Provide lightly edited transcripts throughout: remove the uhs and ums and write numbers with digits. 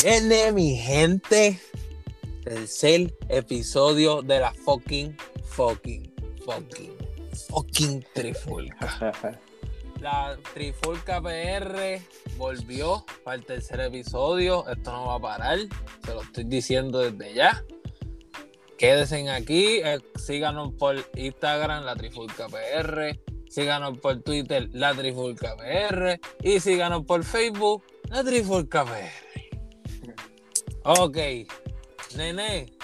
Viene mi gente, tercer episodio de la fucking Trifulca. La Trifulca PR volvió para el tercer episodio. Esto no va a parar, se lo estoy diciendo desde ya. Quédense aquí, síganos por Instagram, la Trifulca PR, síganos por Twitter, la Trifulca PR, y síganos por Facebook, la Trifulca PR. Ok, nene,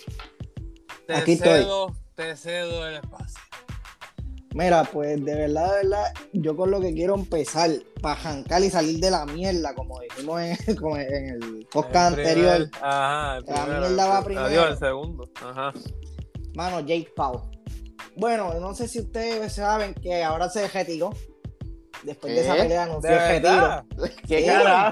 te cedo el espacio. Mira, pues de verdad, yo con lo que quiero empezar, para jancar y salir de la mierda, como dijimos en el podcast anterior. Ajá, la mierda va primero. Adiós, el segundo. Ajá. Mano, Jake Paul. Bueno, no sé si ustedes saben que ahora se retiró. Después de esa pelea anunció el retiro. ¿Qué carajo?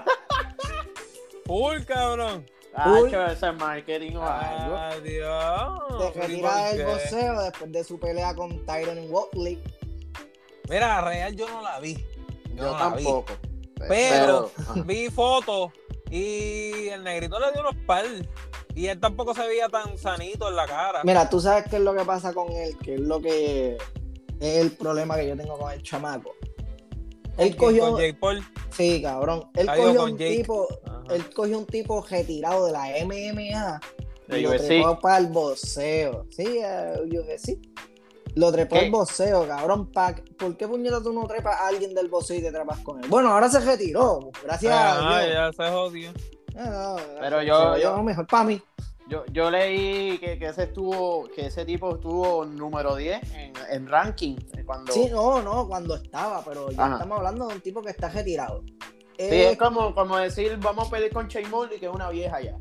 Full, cabrón. Ese marketing o algo. Adiós. Se retira del boxeo después de su pelea con Tyron Woodley. Mira, real yo no la vi. Yo tampoco. Pero vi fotos y el negrito le dio unos par. Y él tampoco se veía tan sanito en la cara. Mira, tú sabes qué es lo que pasa con él, que es lo que es el problema que yo tengo con el chamaco. Él cogió. ¿Con Jake Paul? Sí, cabrón. Él cogió un tipo retirado de la MMA y lo trepó para el boxeo. Sí, UFC. Lo trepó al boxeo, cabrón. ¿Por qué puñeta tú no trepas a alguien del boxeo y te trepas con él? Bueno, ahora se retiró. Gracias a Dios. Ya se jodió. Pero yo mejor para mí. Yo leí que ese tipo estuvo número 10 en ranking cuando... Sí, cuando estaba, pero ya estamos hablando de un tipo que está retirado. Sí, es como decir, vamos a pelear con Shane Mosley, que es una vieja ya.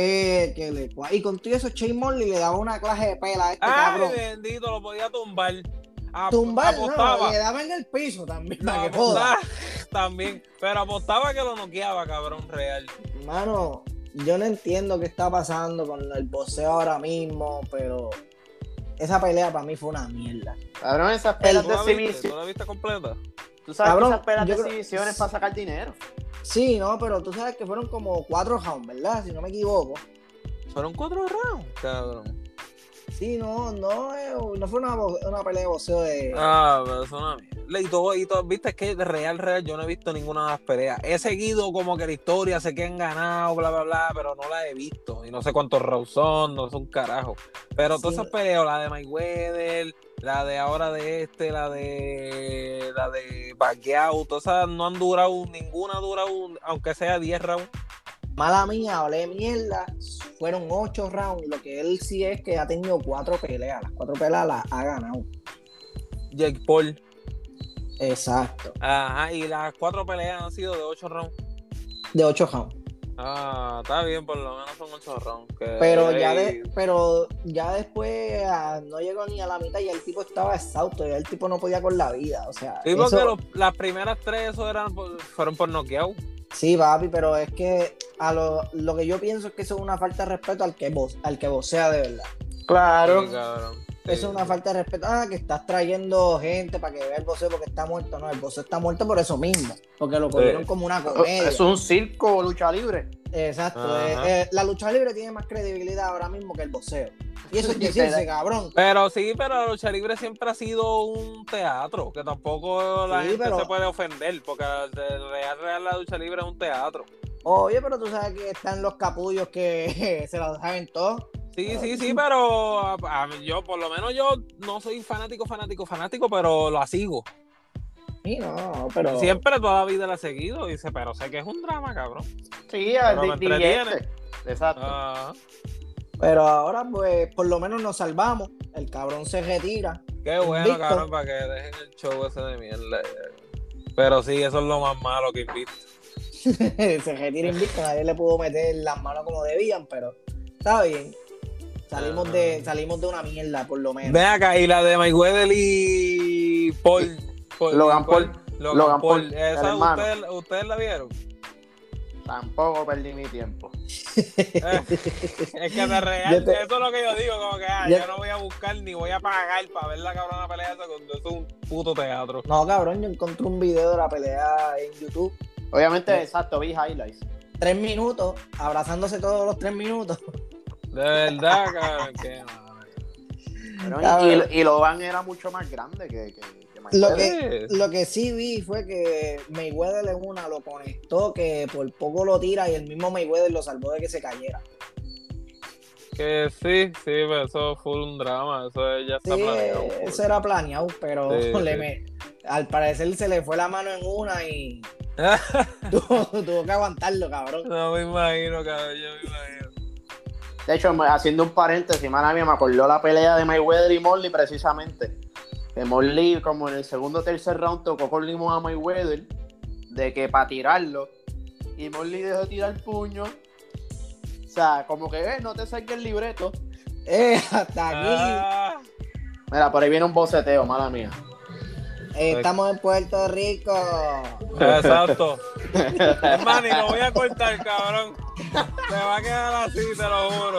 Y con todo eso, Shane Mosley le daba una clase de pela a este cabrón. Ay, bendito, lo podía tumbar. Apostaba. Le daba en el piso también. También, pero apostaba que lo noqueaba, cabrón, real. Mano, yo no entiendo qué está pasando con el boxeo ahora mismo, pero esa pelea para mí fue una mierda. Cabrón, esas peleas de exhibición. ¿Tú la viste completa? Tú sabes que esas peleas de exhibiciones para sacar dinero. Sí, pero tú sabes que fueron como 4 rounds, ¿verdad? Si no me equivoco. ¿Fueron 4 rounds, cabrón? Sí, no fue una pelea de boxeo de... pero eso no es... Y todo, viste, es que de real, yo no he visto ninguna de las peleas. He seguido como que la historia, sé que han ganado, bla, bla, bla, pero no la he visto. Y no sé cuántos rounds son, no son carajo. Pero todas esas peleas, la de Mayweather, la de ahora la de Pacquiao, todas esas no han durado, ninguna ha durado, aunque sea 10 rounds. Mala mía, hablé mierda. Fueron 8 rounds. Lo que él sí es que ha tenido 4 peleas. Las 4 peleas las ha ganado. Jake Paul. Exacto. Ajá, y las 4 peleas han sido de 8 rounds. De 8 rounds. Está bien, por lo menos son 8 rounds. Pero ya después no llegó ni a la mitad y el tipo estaba exhausto. Y el tipo no podía con la vida. O sea, sí, porque las primeras 3 fueron por noqueado. Sí, papi, pero es que lo que yo pienso es que eso es una falta de respeto al que vocea de verdad. Claro. Sí, cabrón. Eso es una falta de respeto. Que estás trayendo gente para que vea el boxeo porque está muerto. No, el boxeo está muerto por eso mismo. Porque lo cogieron como una comedia. Es un circo, lucha libre. Exacto. La lucha libre tiene más credibilidad ahora mismo que el boxeo. Y eso es decirse, cabrón. Pero la lucha libre siempre ha sido un teatro. Que tampoco la gente se puede ofender. Porque real la lucha libre es un teatro. Oye, pero tú sabes que están los capullos que se lo saben todo. Sí, pero yo, por lo menos yo no soy fanático, pero la sigo. Sí, no, pero... Siempre toda la vida la he seguido, pero sé que es un drama, cabrón. Sí, me entretiene. Exacto. Pero ahora, pues, por lo menos nos salvamos. El cabrón se retira. Qué bueno, cabrón, para que dejen el show ese de mierda. Pero sí, eso es lo más malo que he visto. Se retira invicto, nadie le pudo meter las manos como debían, pero está bien. Salimos de una mierda, por lo menos. Ven acá, y la de Mayweather y Logan Paul. ¿Esa ustedes la vieron? Tampoco perdí mi tiempo. Es que de real, eso es lo que yo digo, como que yo no voy a buscar ni voy a pagar para ver la cabrona pelea esa cuando eso es un puto teatro. No, cabrón, yo encontré un video de la pelea en YouTube. Obviamente, exacto, vi highlights. 3 minutos, abrazándose todos los 3 minutos. De verdad, cabrón, que no. Y Logan era mucho más grande que lo que sí vi fue que Mayweather en una lo conectó, que por poco lo tira y el mismo Mayweather lo salvó de que se cayera. Que sí, pero eso fue un drama, eso ya está planeado. Eso era planeado, pero al parecer se le fue la mano en una y tuvo que aguantarlo, cabrón. No me imagino, cabrón, yo me imagino. De hecho, haciendo un paréntesis, mala mía, me acordó la pelea de Mayweather y Morley precisamente. Que Morley, como en el segundo o tercer round, tocó con limón a Mayweather, de que para tirarlo, y Morley dejó de tirar puño. O sea, como que no te saques el libreto. Hasta aquí. Mira, por ahí viene un boceteo, mala mía. Estamos en Puerto Rico. Exacto. Hermano, y lo voy a cortar, cabrón. Se va a quedar así, te lo juro.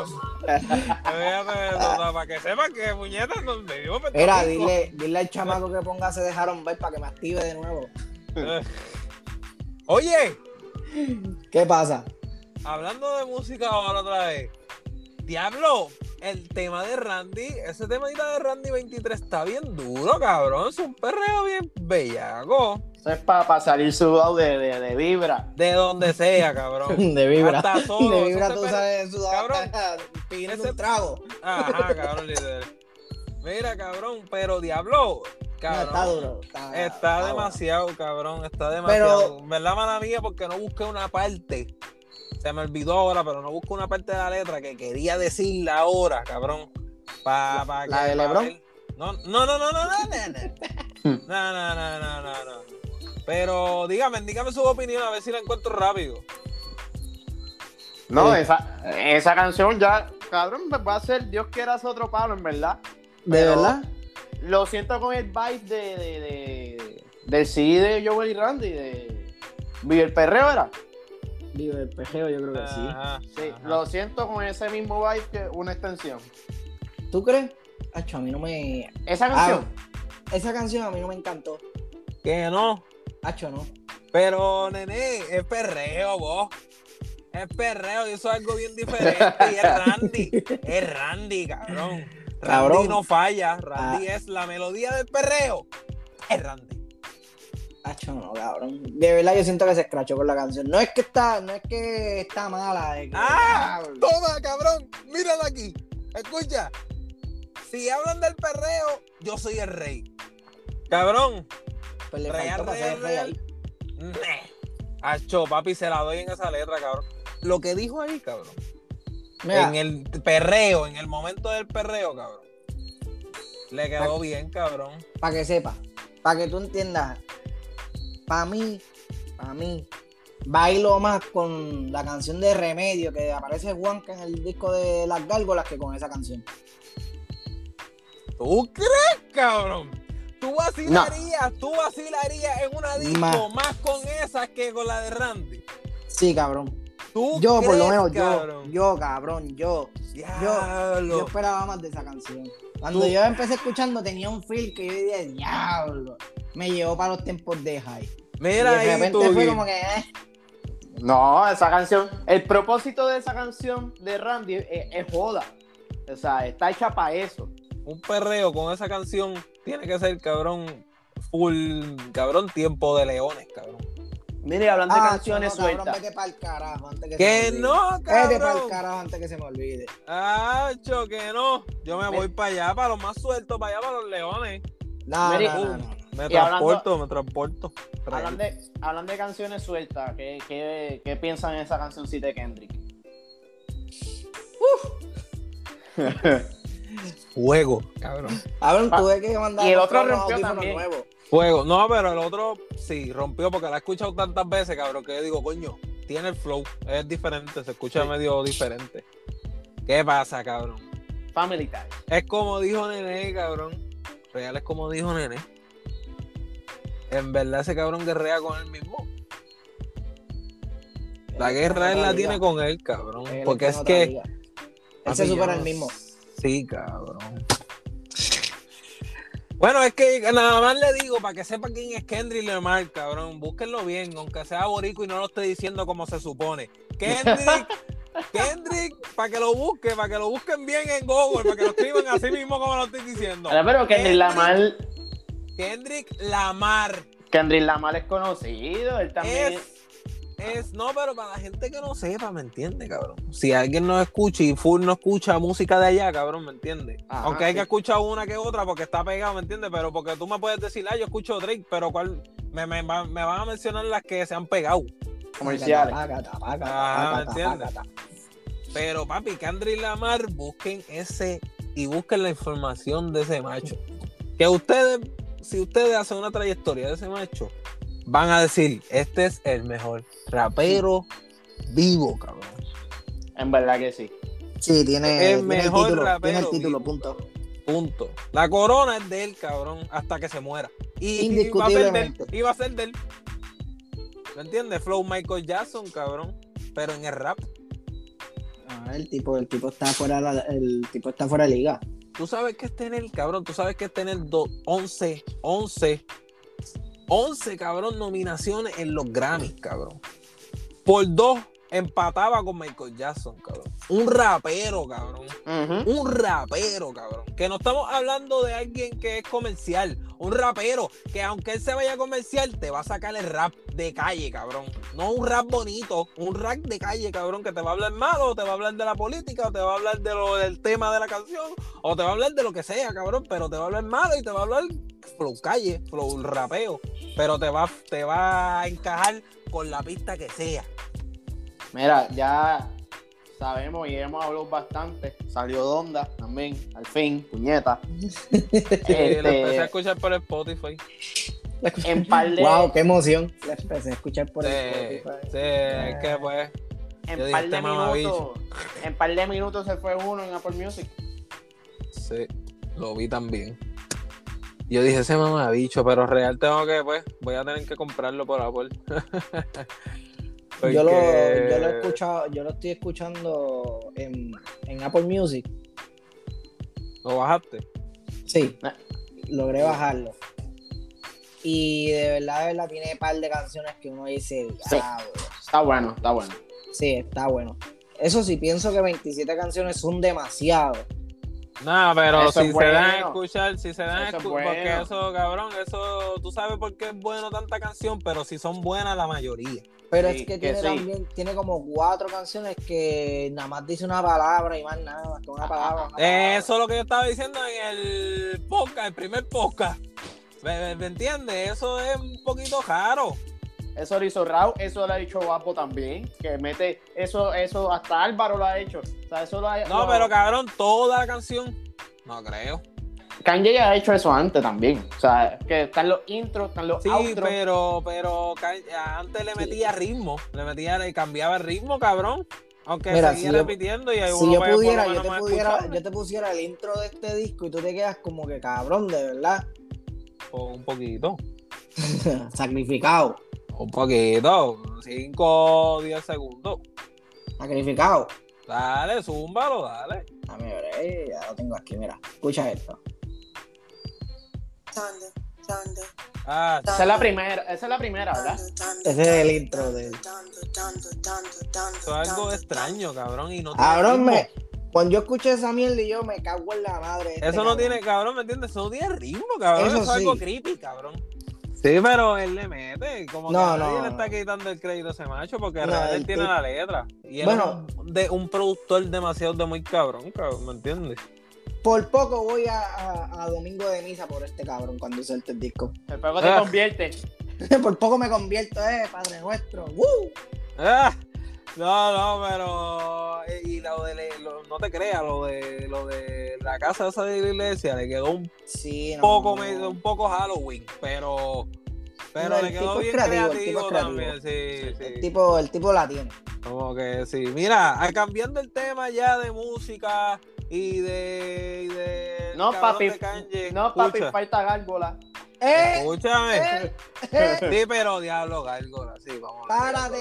Para que sepan que puñetas donde vivo. Mira, dile al chamaco que ponga Se Dejaron Ver para que me active de nuevo. Oye, ¿qué pasa? Hablando de música ahora otra vez. Diablo, el tema de Randy, ese temadita de Randy 23 está bien duro, cabrón. Es un perreo bien bellaco. Eso es para salir sudado de vibra. De donde sea, cabrón. De vibra. Hasta solo. De vibra tú sales sudado, cabrón, pidiendo un trago. Ajá, cabrón, literal. Mira, cabrón, pero diablo, cabrón. No, está duro. Está demasiado, cabrón. Está demasiado. Pero, ¿verdad, mala mía? Porque no busqué una parte. Se me olvidó ahora, pero no busco una parte de la letra que quería decirla ahora, cabrón. ¿La de LeBron? No. Pero dígame su opinión, a ver si la encuentro rápido. No, esa canción ya, cabrón, va a ser Dios quiera hacer otro palo, en verdad. ¿De verdad? Lo siento con el vibe del CD de Joel y Randy, de Vive el Perreo, ¿era? Vive el Perreo, yo creo que sí. Sí, lo siento con ese mismo vibe que una extensión. ¿Tú crees? Acho, a mí no me... ¿Esa canción? Esa canción a mí no me encantó. ¿Que no? Acho, no. Pero, nene, es perreo, vos. Es perreo y eso es algo bien diferente. Y es Randy. Es Randy, cabrón. Randy no falla. Randy es la melodía del perreo. Es Randy. Acho, no, cabrón. De verdad yo siento que se escrachó con la canción. No es que está mala. Toma, cabrón. Míralo aquí. Escucha. Si hablan del perreo, yo soy el rey. Cabrón. Pues le faltó para ser el rey ahí. Acho, papi, se la doy en esa letra, cabrón. Lo que dijo ahí, cabrón. Mira. En el perreo, en el momento del perreo, cabrón. Le quedó bien, cabrón. Para que sepa, para que tú entiendas. Para mí, bailo más con la canción de Remedio, que aparece Juanca en el disco de Las Gárgolas, que con esa canción. ¿Tú crees, cabrón? Tú vacilarías en una disco más con esa que con la de Randy. Sí, cabrón. Yo, por lo menos, cabrón? yo esperaba más de esa canción. Cuando yo empecé escuchando tenía un feel que yo dije, diablo, me llevó para los tiempos de High. Mira, y de repente fue como que, No, esa canción, el propósito de esa canción de Randy es joda. O sea, está hecha para eso. Un perreo con esa canción tiene que ser, cabrón, full, cabrón, Tiempo de Leones, cabrón. Mire, hablando de canciones sueltas. Cabrón, vete pa'l carajo antes que se me olvide. No, cabrón. Vete pa'l carajo antes que se me olvide. Que no. Yo me voy para allá, para los más sueltos, para allá, para los leones. No. Me transporto. Hablando de canciones sueltas, ¿qué piensan en esa cancioncita de Kendrick? Fuego, cabrón. Tuve que mandar. Y el otro rompió también. Nuevo. Fuego. No, pero el otro sí, rompió porque la he escuchado tantas veces, cabrón, que yo digo, coño, tiene el flow, es diferente, se escucha medio diferente. ¿Qué pasa, cabrón? Family Time. Es como dijo Nene, cabrón. Real es como dijo Nene. En verdad ese cabrón guerrea con él mismo. La guerra él la tiene con él, cabrón. Porque es que... Él se supera el mismo. Sí, cabrón. Bueno, es que nada más le digo, para que sepa quién es Kendrick Lamar, cabrón, búsquenlo bien, aunque sea boricua y no lo esté diciendo como se supone. Kendrick, para que lo busquen bien en Google, para que lo escriban así mismo como lo estoy diciendo. Pero Kendrick Lamar es conocido, él también no, pero para la gente que no sepa, ¿me entiende, cabrón? Si alguien no escucha y full no escucha música de allá, cabrón, ¿me entiende? Aunque hay que escuchar una que otra porque está pegado, ¿me entiendes? Pero porque tú me puedes decir, yo escucho Drake, pero ¿cuál? Me van a mencionar las que se han pegado. Comerciales. ¿me entiendes? Pero, papi, Kendrick Lamar, busquen ese y busquen la información de ese macho. Que si ustedes hacen una trayectoria de ese macho, van a decir, este es el mejor rapero vivo, cabrón. En verdad que sí. Sí, tiene el mejor título, rapero. Tiene el título, vivo. Punto. La corona es de él, cabrón, hasta que se muera. Indiscutiblemente. Y va a ser de él. ¿Me entiendes? Flow Michael Jackson, cabrón. Pero en el rap. El tipo está fuera de liga. Tú sabes que es tener, cabrón. Tú sabes que es tener 11, cabrón, nominaciones en los Grammys, cabrón. Por 2 empataba con Michael Jackson, cabrón. Un rapero, cabrón. Uh-huh. Un rapero, cabrón. Que no estamos hablando de alguien que es comercial. Un rapero que aunque él se vaya comercial, te va a sacar el rap de calle, cabrón. No un rap bonito, un rap de calle, cabrón, que te va a hablar malo, o te va a hablar de la política, o te va a hablar del tema de la canción, o te va a hablar de lo que sea, cabrón, pero te va a hablar malo y te va a hablar flow calle, flow rapeo, pero te va a encajar con la pista que sea. Mira, ya sabemos y hemos hablado bastante. Salió Donda también, al fin, puñeta. Lo empecé a escuchar por Spotify. Wow, qué emoción. La empecé a escuchar por Spotify. Sí, es que pues. En par de minutos se fue uno en Apple Music. Sí, lo vi también. Yo dije, ese mamabicho, pero real tengo que, pues, voy a tener que comprarlo por Apple. Porque... Yo lo he escuchado, yo lo estoy escuchando en Apple Music. ¿Lo bajaste? Sí, logré bajarlo. Y de verdad tiene un par de canciones que uno dice, sí, está bueno. Sí, está bueno. Eso sí, pienso que 27 canciones son demasiado. No, pero eso si es se bueno. dan a escuchar, Bueno. porque eso, cabrón, eso, tú sabes por qué es bueno tanta canción, pero si son buenas la mayoría. Pero sí, es que tiene también, tiene como 4 canciones que nada más dice una palabra y más nada, más que una palabra. Eso es lo que yo estaba diciendo en el podcast, el primer podcast. ¿Me entiendes? Eso es un poquito raro. Eso lo hizo Raúl, eso lo ha dicho Guapo también, que mete eso hasta Álvaro lo ha hecho. O sea, eso pero cabrón, toda la canción, no creo. Kanye ya ha hecho eso antes también. O sea, que están los intros, están los outros. Sí, pero antes le metía ritmo, le cambiaba el ritmo, cabrón. Aunque seguía repitiendo y si yo pudiera, yo te pusiera el intro de este disco y tú te quedas como que cabrón, de verdad. Un poquito. Sacrificado. Un poquito, 5 o 10 segundos. Sacrificado. Dale, zúmbalo, dale. A ver, ya lo tengo aquí, mira. Escucha esto. Esa es la primera, ¿verdad? Ese es el intro de él. Eso es algo extraño, cabrón. Y no cabrón, cuando yo escuché esa mierda y yo me cago en la madre. Eso no tiene, cabrón, ¿me entiendes? Eso no tiene ritmo, cabrón. Eso es algo creepy, cabrón. Sí, pero él le mete, como que nadie le está quitando el crédito a ese macho, porque él tiene la letra. Y él es un productor demasiado muy cabrón, ¿me entiendes? Por poco voy a Domingo de Misa por este cabrón cuando suelte el disco. Por poco te convierte. Por poco me convierto, Padre Nuestro. No, pero y no te creas, lo de la casa esa de la iglesia le quedó un poco Halloween, pero le quedó bien creativo también, sí. El tipo la tiene. Como que sí. Mira, cambiando el tema ya de música y de no papi, falta Gárgola. Escúchame. Sí, pero diablo, Gárgola, sí, vamos a Párate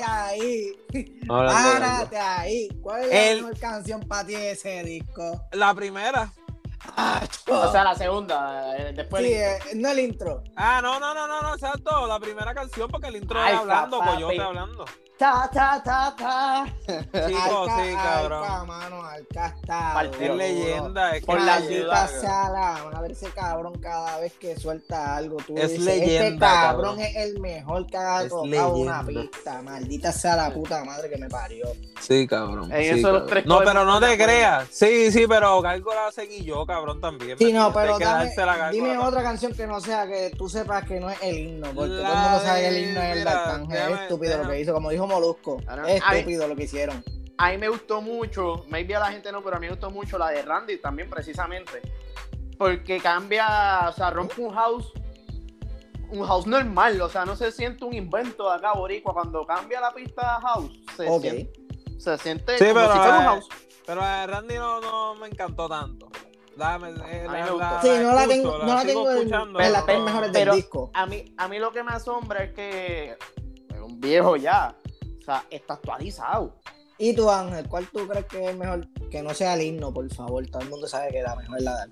ahí. ¿Cuál es la mejor canción para ti de ese disco? La primera. O sea, la segunda, después. Sí, no el intro. No, exacto. La primera canción, porque el intro es hablando, Coyote hablando. Ta. Chicos, sí, cabrón. Arca, mano, Arca está. Es leyenda. Es por la ciudad. A ver ese cabrón cada vez que suelta algo. Tú es dices, leyenda. Este cabrón es el mejor que ha tocado leyenda. una pista. Maldita sea la puta madre que me parió. Sí, cabrón. Sí, cabrón. No, pero no te creas. Sí, pero Gárgola seguí yo, cabrón, también. Sí, no, pero dime otra canción que no sea que tú sepas que no es el himno. Porque todo el mundo sabe que el himno es el de Arcángel. Es estúpido lo que hizo. Como dijo Molusco, es estúpido lo que hicieron. A mí me gustó mucho, maybe a la gente no, pero a mí me gustó mucho la de Randy también, precisamente. Porque cambia, o sea, rompe un house normal, o sea, no se siente un invento de acá, boricua. Cuando cambia la pista house, se siente sí, como pero, si fuera un house. Pero a Randy no me encantó tanto. Sí, no la tengo escuchando. En las 3 mejores del disco. A mí lo que me asombra es que es un viejo ya, o sea, está actualizado. ¿Y tú, Ángel, cuál tú crees que es mejor? Que no sea el himno, por favor. Todo el mundo sabe que la mejor es la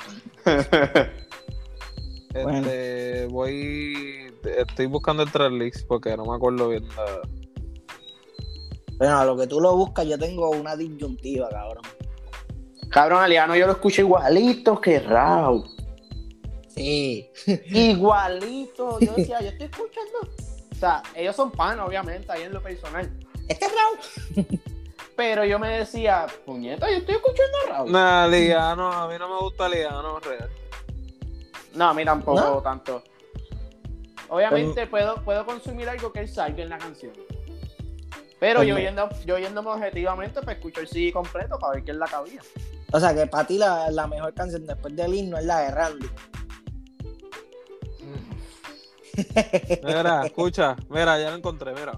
de Arcángel. Estoy buscando el tracklist porque no me acuerdo bien. Bueno, a lo que tú lo buscas, yo tengo una disyuntiva, cabrón. Cabrón, Aliano, yo lo escucho igualito que Raúl. Sí. Igualito. Yo decía, yo estoy escuchando. O sea, ellos son panos, obviamente, ahí en lo personal. Este es Raúl. Pero yo me decía, puñeta, yo estoy escuchando a Raúl. Nah, Liano, a mí no me gusta Liano, real. No, a mí tampoco tanto. Obviamente puedo consumir algo que él salga en la canción. Pero yo yéndome objetivamente para escuchar el CD completo para ver qué es la cabía. O sea que para ti la mejor canción después del himno es la de Randy. Mira, escucha, mira, ya lo encontré, mira.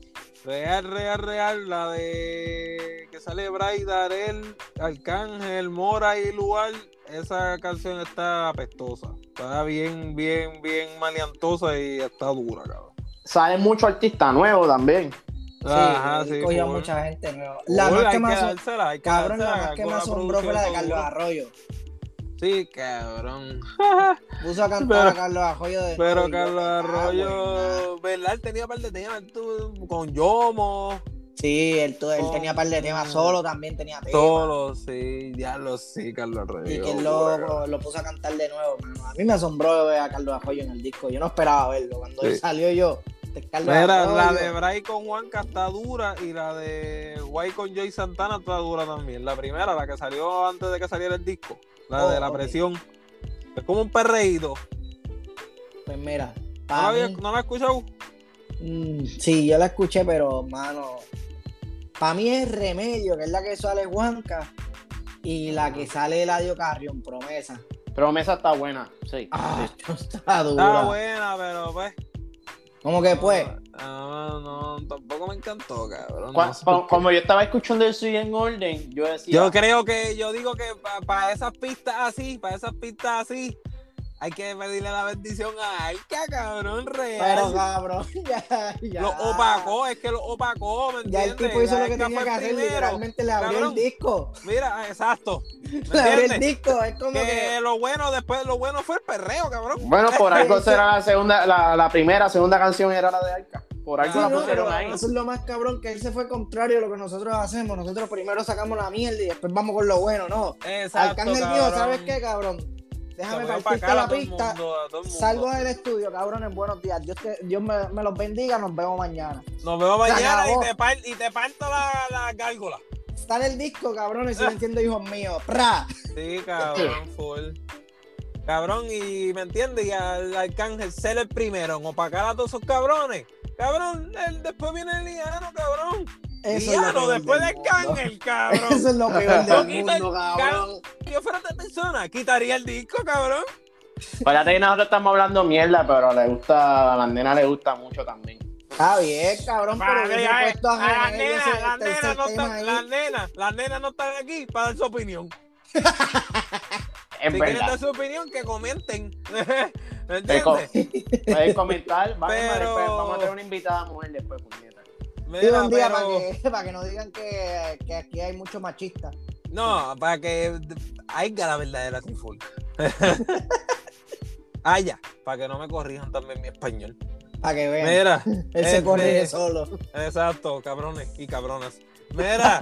Real, la de que sale Bray, Darel, Arcángel, Mora y Lugar. Esa canción está apestosa. Está bien maleantosa y está dura, cabrón. Salen muchos artistas nuevos también. Sí, cogió mucha gente nueva. La más que me asombró fue la de Carlos Arroyo. Sí, cabrón. Puso a cantar a Carlos Arroyo de pero nuevo. Carlos Arroyo, ¿verdad? Él tenía un par de temas con Yomo. Sí, él tenía un par de temas solo, también tenía temas. Solo, sí, sí, Carlos Arroyo. Y que él lo puso a cantar de nuevo, mano. A mí me asombró ver a Carlos Arroyo en el disco. Yo no esperaba verlo. Cuando él salió yo. Mira, la de Bray con Juanca está dura y la de Guay con Joy Santana está dura también. La primera, la que salió antes de que saliera el disco. La de la presión. Es como un perreíto. Pues mira. ¿No la has escuchado? Sí, yo la escuché, pero, mano, para mí es Remedio, que es la que sale Juanca, y la que sale Eladio Carrión, Promesa. Promesa está buena, sí. Está dura. Está buena, pero pues. ¿Cómo que pues? No, tampoco me encantó, cabrón. Como yo estaba escuchando el CD en orden, yo decía. Yo digo que para esas pistas así, hay que pedirle la bendición a Arca, cabrón, real. Pero cabrón, ya. Lo opacó, ¿me entiendes? Ya el tipo hizo lo que tenía que hacer, literalmente le abrió el disco. Mira, exacto. Le abrió el disco, es como que lo bueno fue el perreo, cabrón. Bueno, por algo será la primera, segunda canción era la de Arca. Por algo la pusieron ahí. Eso es lo más cabrón, que él se fue contrario a lo que nosotros hacemos. Nosotros primero sacamos la mierda y después vamos con lo bueno, ¿no? Exacto, Arcángel dijo, ¿sabes qué, cabrón? Déjame partirte la pista. Salgo del estudio, cabrones. Buenos días. Dios me los bendiga. Nos vemos mañana. Nos vemos mañana y te parto la gárgola. Está en el disco, cabrones. Si me entiendo, hijos míos. ¡Pra! Sí, cabrón, full. Cabrón, y me entiendes, y al Arcángel ser el primero en opacar a todos esos cabrones. Cabrón, después viene el Liano, cabrón. Liano, después de Arcángel, cabrón. Eso es lo peor del mundo, cabrón. Si yo fuera otra persona, quitaría el disco, cabrón. Fíjate que nosotros estamos hablando mierda, pero a la nena le gusta mucho también. Está bien, cabrón, pero las nenas no están aquí para dar su opinión. Si quieren dar su opinión, que comenten. ¿Me entiendes? Pueden comentar, pero vamos a tener una invitada mujer después, puñeta. Mira, un día para que no digan que aquí hay mucho machista. No, para que haya la verdadera trifulca. Ya, para que no me corrijan también mi español. Para que vean. Mira, él se corrige solo. Exacto, cabrones y cabronas. Mira,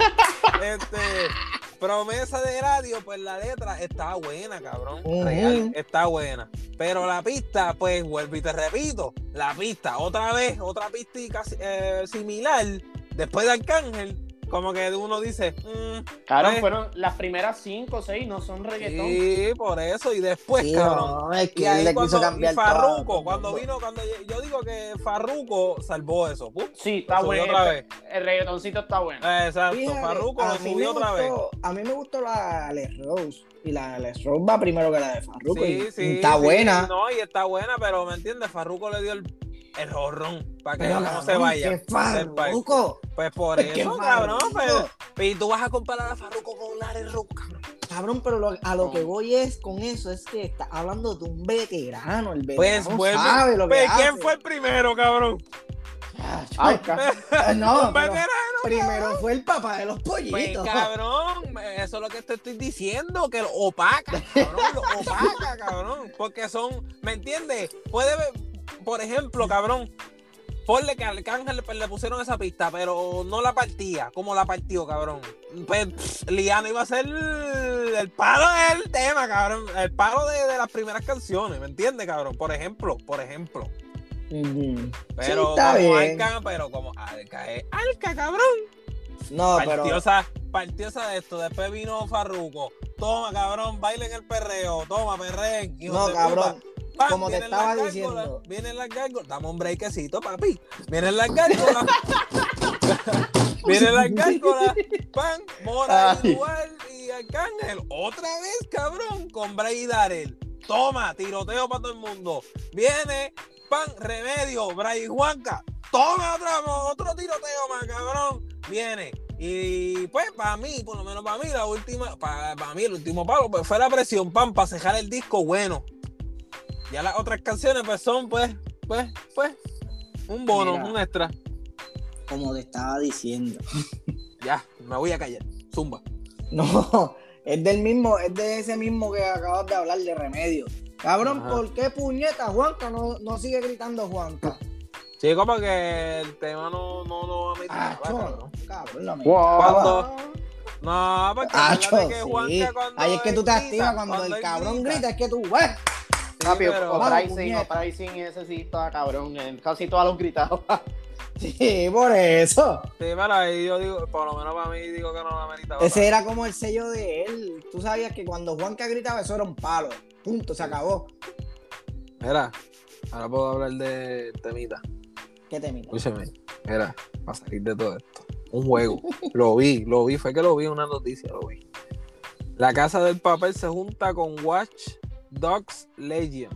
promesa de radio, pues la letra está buena, cabrón. Real, está buena. Pero la pista, pues vuelvo y te repito, la pista, otra pista casi, similar, después de Arcángel, como que uno dice, claro, fueron las primeras 5 o 6, no son reggaetón. Sí, por eso, y después, sí, cabrón. No, es que él le quiso cambiar Farruko, cuando yo digo que Farruko salvó eso. Sí, está bueno. Otra vez. El reggaetoncito está bueno. Exacto, fíjate, Farruko lo subió otra vez. A mí me gustó la Les Rose. Y la Les Rose va primero que la de Farruko. Sí, está buena. No, y está buena, pero ¿me entiendes? Farruko le dio el jorrón para que no se vaya. ¿Qué Farruko? Pues por eso, cabrón. Pues, y tú vas a comparar a Farruko con la Les Rose, cabrón. Cabrón, pero a lo que voy con eso es que está hablando de un veterano. El veterano pues, sabe lo que hace. ¿Quién fue el primero, cabrón? No, primero fue el papá de los pollitos. Pues, cabrón, eso es lo que te estoy diciendo, que lo opaca, cabrón, porque son, ¿me entiendes? Puede ver, por ejemplo, cabrón, ponle que al Arcángel le pusieron esa pista, pero no la partía, como la partió, cabrón. Pues Liano iba a ser el palo del tema, cabrón, el palo de las primeras canciones, ¿me entiendes, cabrón? Por ejemplo. Pero sí, como Arca es Arca, cabrón. No, Partiosa de esto. Después vino Farruko. Toma, cabrón, bailen el perreo. Toma, perreen. No, cabrón. Como te estaba diciendo. Vienen las gárgolas. Dame un breakcito, papi. Vienen las gárgolas. Vienen las gárgolas. Pan, Mora, igual y Arcángel. Otra vez, cabrón. Con Bray y Darel. Toma, tiroteo para todo el mundo. Viene Pan, Remedio, Bray y Juanca. Toma otro tiroteo más, cabrón. Viene. Y pues para mí, por lo menos para mí, para mí el último palo pues fue la presión, Pan, para cejar el disco bueno. Ya las otras canciones pues son pues un bono, un extra. Como te estaba diciendo. Ya, me voy a callar. Zumba. No, es de ese mismo que acabas de hablar, de Remedio. Cabrón, ajá. ¿Por qué puñeta Juanca no sigue gritando Juanca? Chico, porque el tema no lo va a meter. Cabrón, lo cuando... No, porque que Juanca cuando ahí es que tú te activas cuando el cabrón grita, es que tú ves. Papi, Pricing ese sí estaba cabrón, casi todos los gritados. Sí, por eso. Sí, pero ahí yo digo, por lo menos para mí digo que no la meritaba. Ese era como el sello de él. Tú sabías que cuando Juanca gritaba eso era un palo. Punto, se acabó. Mira, ahora puedo hablar de temita. ¿Qué temita? Escúchame, mira, para salir de todo esto. Un juego. Lo vi, fue que lo vi en una noticia, lo vi. La Casa del Papel se junta con Watch Dogs Legion.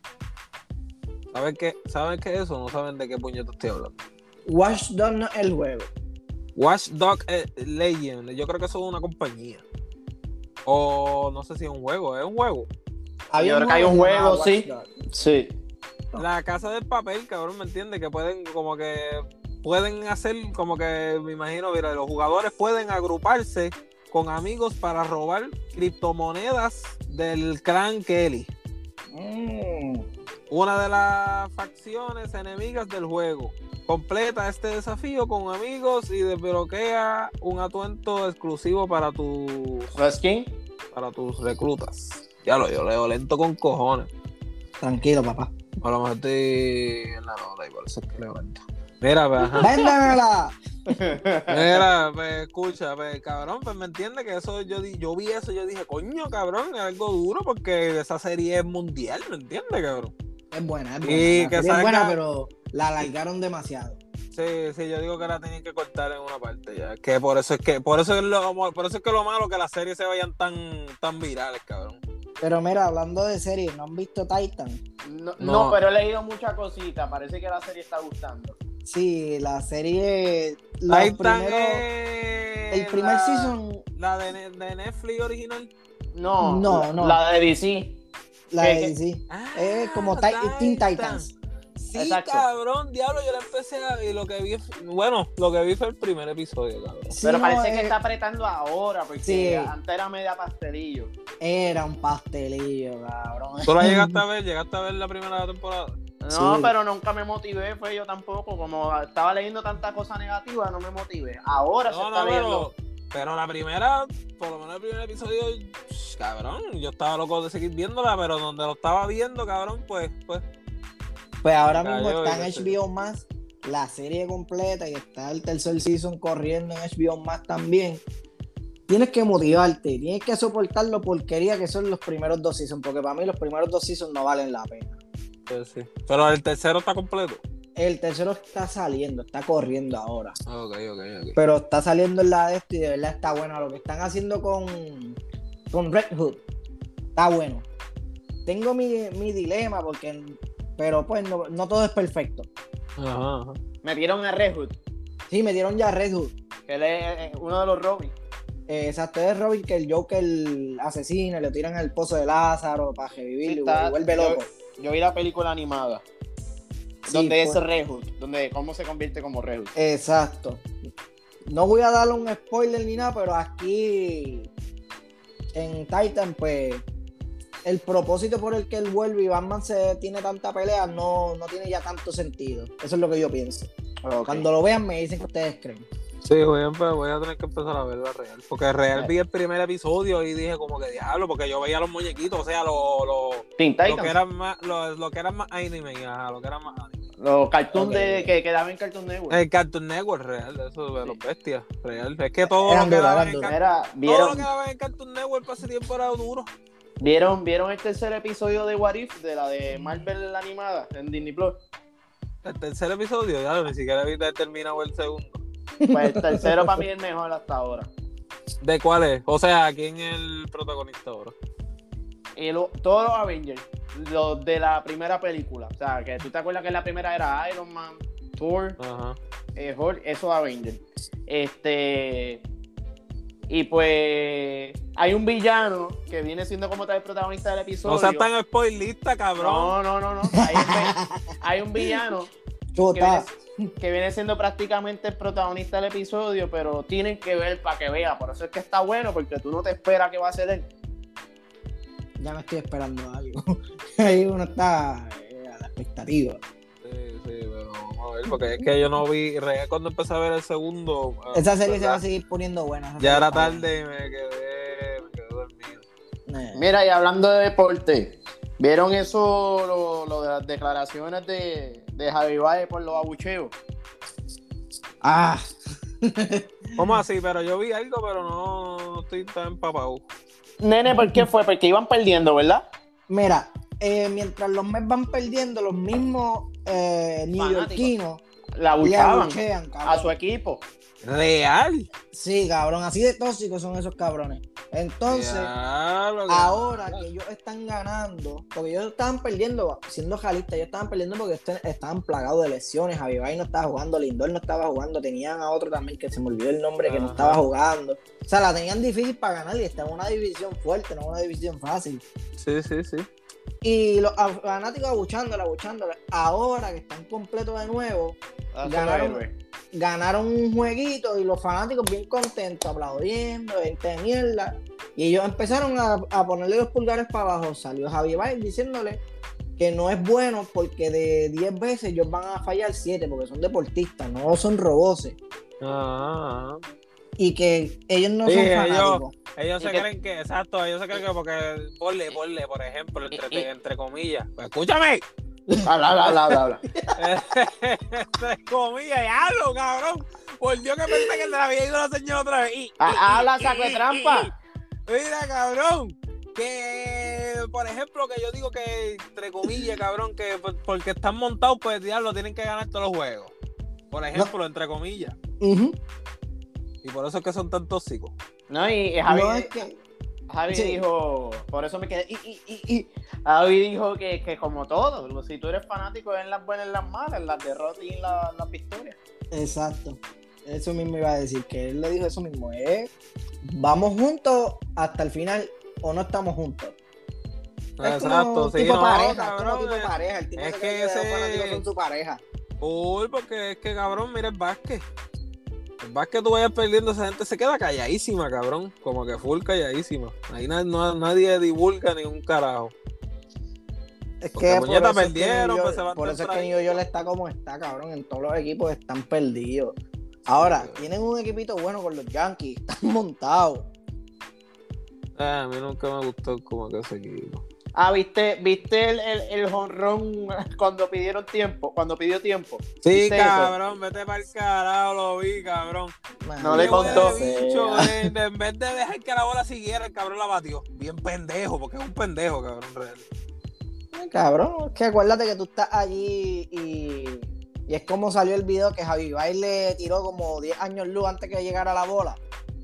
¿Saben qué es eso? ¿No saben de qué puñeto estoy hablando? Watch Dogs no es el juego. Watch Dogs Legion, yo creo que eso es una compañía. O no sé si es un juego, ¿es un juego? Yo creo que hay un juego, sí. Sí. La Casa del Papel, cabrón, ¿me entiendes? Que pueden hacer como que, me imagino, mira, los jugadores pueden agruparse con amigos para robar criptomonedas del clan Kelly. Una de las facciones enemigas del juego. Completa este desafío con amigos y desbloquea un atuendo exclusivo para tus reclutas. Ya yo leo lento con cojones. Tranquilo, papá. A lo mejor estoy en la nota y por eso es que leo lento. Mira, pues, ¡véndamela! Mira, pues, escucha, pues, cabrón, pues, ¿me entiendes? Que eso, yo vi eso, yo dije, coño, cabrón, es algo duro porque esa serie es mundial, ¿me entiendes, cabrón? Es buena. Y que es buena, pero la alargaron demasiado. Sí, yo digo que la tenían que cortar en una parte ya. Que por eso es que lo malo que las series se vayan tan virales, cabrón. Pero mira, hablando de series, ¿no han visto Titan? No, pero he leído muchas cositas. Parece que la serie está gustando. Sí, la serie. Titan el primer season. ¿La de Netflix original? No. La de DC. La de DC. Es como Teen Titans. Sí, exacto. Cabrón, diablo, yo la empecé y lo que vi fue el primer episodio, cabrón. Sí, pero parece que está apretando ahora, porque antes era media pastelillo. Era un pastelillo, cabrón. ¿Tú la llegaste a ver? ¿Llegaste a ver la primera temporada? No, pero nunca me motivé, pues yo tampoco. Como estaba leyendo tanta cosa negativa, no me motivé. Ahora se está viendo. Pero la primera, por lo menos el primer episodio, cabrón, yo estaba loco de seguir viéndola, pero donde lo estaba viendo, cabrón, pues ahora mismo está en HBO Max la serie completa y está el tercer season corriendo en HBO Max también. Tienes que motivarte, tienes que soportar lo porquería que son los primeros 2 seasons, porque para mí los primeros 2 seasons no valen la pena. Sí. Pero el tercero está completo. El tercero está saliendo, está corriendo ahora. Ok. Pero está saliendo en la de esto y de verdad está bueno. Lo que están haciendo con Red Hood está bueno. Tengo mi dilema pero pues no todo es perfecto. Ajá. Metieron a Red Hood. Sí, metieron ya a Red Hood. Que él es uno de los Robin. Exacto, es Robin que el Joker asesina, le tiran al pozo de Lázaro para revivirlo y vuelve loco. Yo vi la película animada. Sí, donde es Red Hood, donde cómo se convierte como Red Hood. Exacto. No voy a darle un spoiler ni nada, pero aquí en Titan, pues el propósito por el que él vuelve y Batman tiene tanta pelea no tiene ya tanto sentido. Eso es lo que yo pienso. Okay. Cuando lo vean me dicen que ustedes creen. Sí, voy a tener que empezar a ver la real. Porque real vi el primer episodio y dije como que diablo, porque yo veía los muñequitos, o sea, lo que eran más anime, lo que eran más anime. Los cartoons que quedaban en Cartoon Network. El Cartoon Network real, eso de los bestias, real. Es que todo lo que daban en Cartoon Network para ese tiempo era duro. ¿Vieron el tercer episodio de What If, de la de Marvel animada en Disney Plus? El tercer episodio, ya ni siquiera he terminado el segundo. Pues el tercero para mí es el mejor hasta ahora. ¿De cuál es? O sea, ¿quién es el protagonista ahora? Todos los Avengers, los de la primera película. O sea, que tú te acuerdas que la primera era Iron Man, Thor, Hulk, esos Avengers. Y pues hay un villano que viene siendo como tal el protagonista del episodio. No seas tan spoilista, cabrón. No. Hay un villano que viene siendo prácticamente el protagonista del episodio, pero tienen que ver para que vea. Por eso es que está bueno, porque tú no te esperas que va a ser él. Ya me estoy esperando algo. Ahí uno está a la expectativa. Sí, pero vamos a ver, porque es que yo no vi, cuando empecé a ver el segundo. Esa serie se va a seguir poniendo buena. Ya era tarde y me quedé dormido. Mira, y hablando de deporte, ¿vieron eso, lo de las declaraciones de Javi Baez por los abucheos? ¿Cómo así? Pero yo vi algo, pero no estoy tan empapado. Nene, ¿por qué fue? Porque iban perdiendo, ¿verdad? Mira, mientras los Mets van perdiendo, los mismos neoyorquinos la abuchean a su equipo. ¿Real? Sí, cabrón, así de tóxicos son esos cabrones. Entonces, ahora que ellos están ganando, porque ellos estaban perdiendo, siendo realistas, ellos estaban perdiendo porque estaban plagados de lesiones. Javi Baez no estaba jugando, Lindor no estaba jugando, tenían a otro también que se me olvidó el nombre, que no estaba jugando. O sea, la tenían difícil para ganar y estaba en una división fuerte, no una división fácil. Sí. Y los fanáticos abuchándola. Ahora que están completos de nuevo, ganaron un jueguito y los fanáticos bien contentos, aplaudiendo, gente de mierda. Y ellos empezaron a ponerle los pulgares para abajo. Salió Javi Baez diciéndole que no es bueno porque de 10 veces ellos van a fallar 7 porque son deportistas, no son robots. Y que ellos no son fanáticos. Ellos se creen que, exacto, ellos se creen que porque ponle, por ejemplo, entre comillas. Pues, escúchame. Habla. Entre comillas, hablo, cabrón. Por Dios que pensé que le había ido la señora otra vez. Habla, saco de trampa. Mira, cabrón. Que, por ejemplo, que yo digo que, entre comillas, cabrón, que porque están montados, pues, diablo, tienen que ganar todos los juegos. Por ejemplo, entre comillas. Y por eso es que son tan tóxicos. No, y Javi dijo, por eso me quedé. Javi dijo que como todo, si tú eres fanático, en las buenas y en las malas, en las derrotas y en las victorias. Exacto. Eso mismo iba a decir, que él le dijo eso mismo. Vamos juntos hasta el final o no estamos juntos. Exacto, sí, tipo pareja, como tipo pareja. El tipo es que ese fanáticos son su pareja. Uy, porque es que, cabrón, mira el básquet. El básquet tú vayas perdiendo, esa gente se queda calladísima, cabrón. Como que full calladísima. Ahí nadie divulga ni un carajo. Es que por eso perdieron, es que pues se van por eso es que New York está como está, cabrón. En todos los equipos están perdidos. Ahora, tienen un equipito bueno con los Yankees. Están montados. A mí nunca me gustó como que ese equipo. ¿Viste el jonrón cuando pidió tiempo? Sí, cabrón, vete para el carajo, lo vi, cabrón. No le contó. En vez de dejar que la bola siguiera, el cabrón la batió. Bien pendejo, porque es un pendejo, cabrón, real. Cabrón, es que acuérdate que tú estás allí y es como salió el video que Javi Baez le tiró como 10 años luz antes que llegara la bola.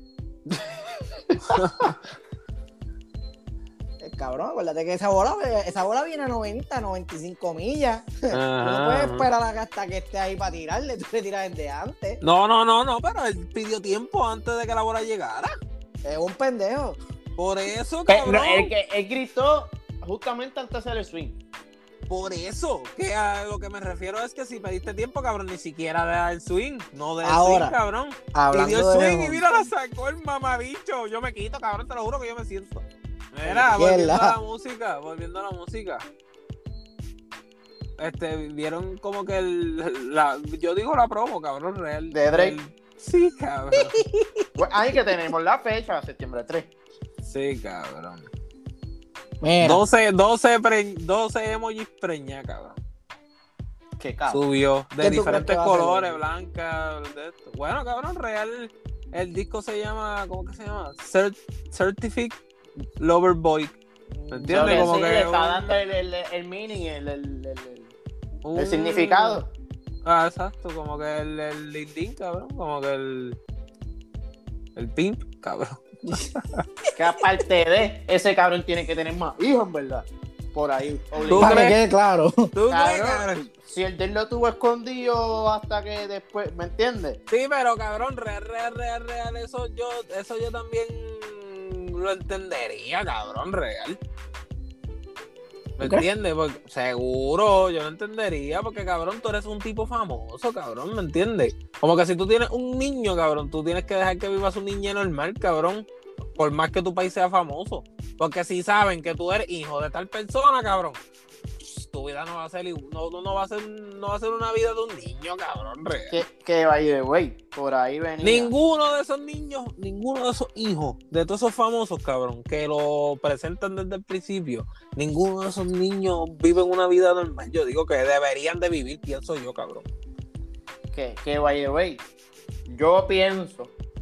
Cabrón, acuérdate que esa bola viene a 90, 95 millas. Tú no puedes esperar hasta que esté ahí para tirarle, tú le tiras desde antes. No, pero él pidió tiempo antes de que la bola llegara. Es un pendejo. Por eso, cabrón. Él gritó justamente antes de hacer el swing. Por eso, que a lo que me refiero es que si pediste tiempo, cabrón, ni siquiera da el swing. No da el swing, cabrón. Pidió el swing y mira, la sacó el mamabicho. Yo me quito, cabrón, te lo juro que yo me siento. Mira, volviendo a la música. Vieron como que yo digo la promo, cabrón, real. De Drake. Sí, cabrón. Pues ahí que tenemos la fecha, septiembre 3. Sí, cabrón. Mira. 12 emojis preña, cabrón. Qué cabrón. Subió de diferentes colores, blanca, de esto. Bueno, cabrón, real. El disco se llama, ¿cómo que se llama? Certificate Lover Boy. ¿Me entiendes? Como sí, que le está dando el meaning, el significado. Exacto, como que el LinkedIn, cabrón. Como que el pimp, cabrón. Que aparte de ese cabrón tiene que tener más hijos, en verdad. Por ahí. Para que quede claro. ¿Tú crees, cabrón? Si el de él lo tuvo escondido hasta que después, ¿me entiendes? Sí, pero cabrón, real, eso yo también lo entendería, cabrón, real. ¿Me entiendes? Porque, seguro, yo lo entendería, porque cabrón, tú eres un tipo famoso, cabrón, ¿me entiendes? Como que si tú tienes un niño, cabrón, tú tienes que dejar que viva su niña normal, cabrón, por más que tu país sea famoso. Porque si saben que tú eres hijo de tal persona, cabrón, tu vida no va a ser no va a ser una vida de un niño, cabrón, real. Que vaya, güey, por ahí venía. Ninguno de esos niños, ninguno de esos hijos, de todos esos famosos, cabrón, que lo presentan desde el principio, ninguno de esos niños vive una vida normal. Yo digo que deberían de vivir, pienso yo, cabrón. Que vaya, güey, yo pienso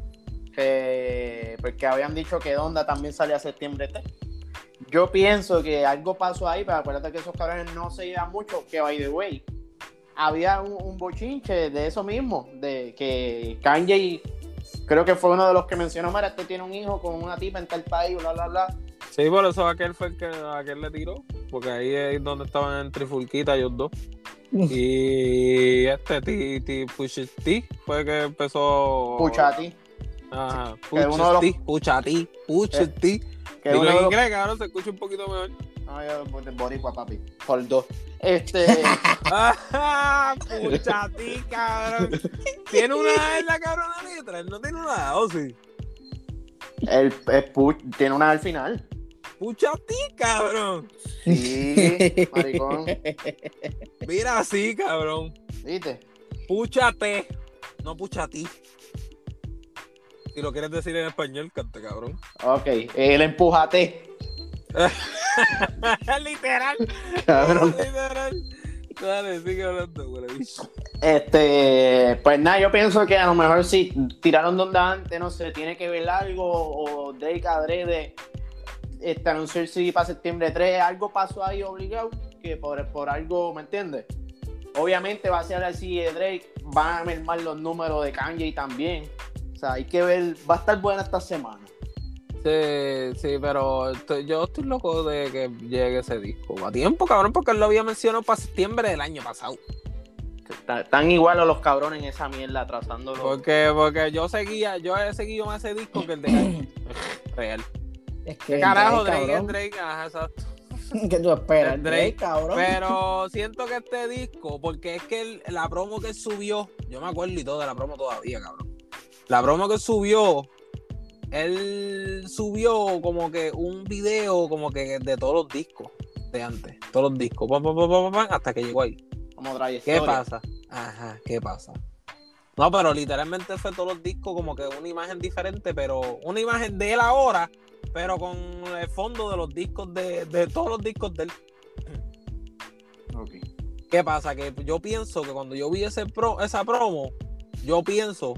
que, porque habían dicho que Donda también sale a septiembre 3. Yo pienso que algo pasó ahí, pero acuérdate que esos cabrones no se llevan mucho, que by the way, había un bochinche de eso mismo, de que Kanye, creo que fue uno de los que mencionó, mira, este tiene un hijo con una tipa en tal país, bla, bla, bla. Sí, por eso aquel fue el que aquel le tiró, porque ahí es donde estaban en trifulquita ellos dos. Y Pusha T fue que empezó... Pusha T. Ajá, Pusha T. Digo en inglés, cabrón, se escucha un poquito mejor. No, yo boricua, papi. Por 2. Pusha T, cabrón. ¿Tiene una A en la cabrona letra? ¿Él no tiene una A, o sí? Tiene una A al final. Pusha T, cabrón. Sí, maricón. Mira así, cabrón. ¿Viste? Pusha T, no Pusha T. Si lo quieres decir en español, cante, cabrón. Ok, el empujate. Literal. Cabrón. Literal. Dale, sigue hablando, güey. Pues nada, yo pienso que a lo mejor si tiraron donde antes, no sé, tiene que ver algo, o Drake adrede anunciar si para septiembre 3, algo pasó ahí obligado, que por algo, ¿me entiendes? Obviamente va a ser así de Drake, van a mermar los números de Kanye también. O sea, hay que ver, va a estar buena esta semana. Sí, pero yo estoy loco de que llegue ese disco. A tiempo, cabrón, porque él lo había mencionado para septiembre del año pasado. Están igual a los cabrones en esa mierda, atrasándolo. Porque yo he seguido más ese disco que el de Kanye. Real. Es que ¿Qué carajo, Drake? Ajá, exacto. ¿Qué tú esperas? Drake, cabrón. Pero siento que este disco, porque es que la promo que él subió, yo me acuerdo y todo de la promo todavía, cabrón. La promo que él subió como que un video como que de todos los discos de antes, todos los discos, hasta que llegó ahí. Como trayectoria. ¿Qué pasa? Ajá, ¿qué pasa? No, pero literalmente fue todos los discos como que una imagen diferente, pero una imagen de él ahora, pero con el fondo de los discos de todos los discos de él. Okay. ¿Qué pasa? Que yo pienso que cuando yo vi esa promo, yo pienso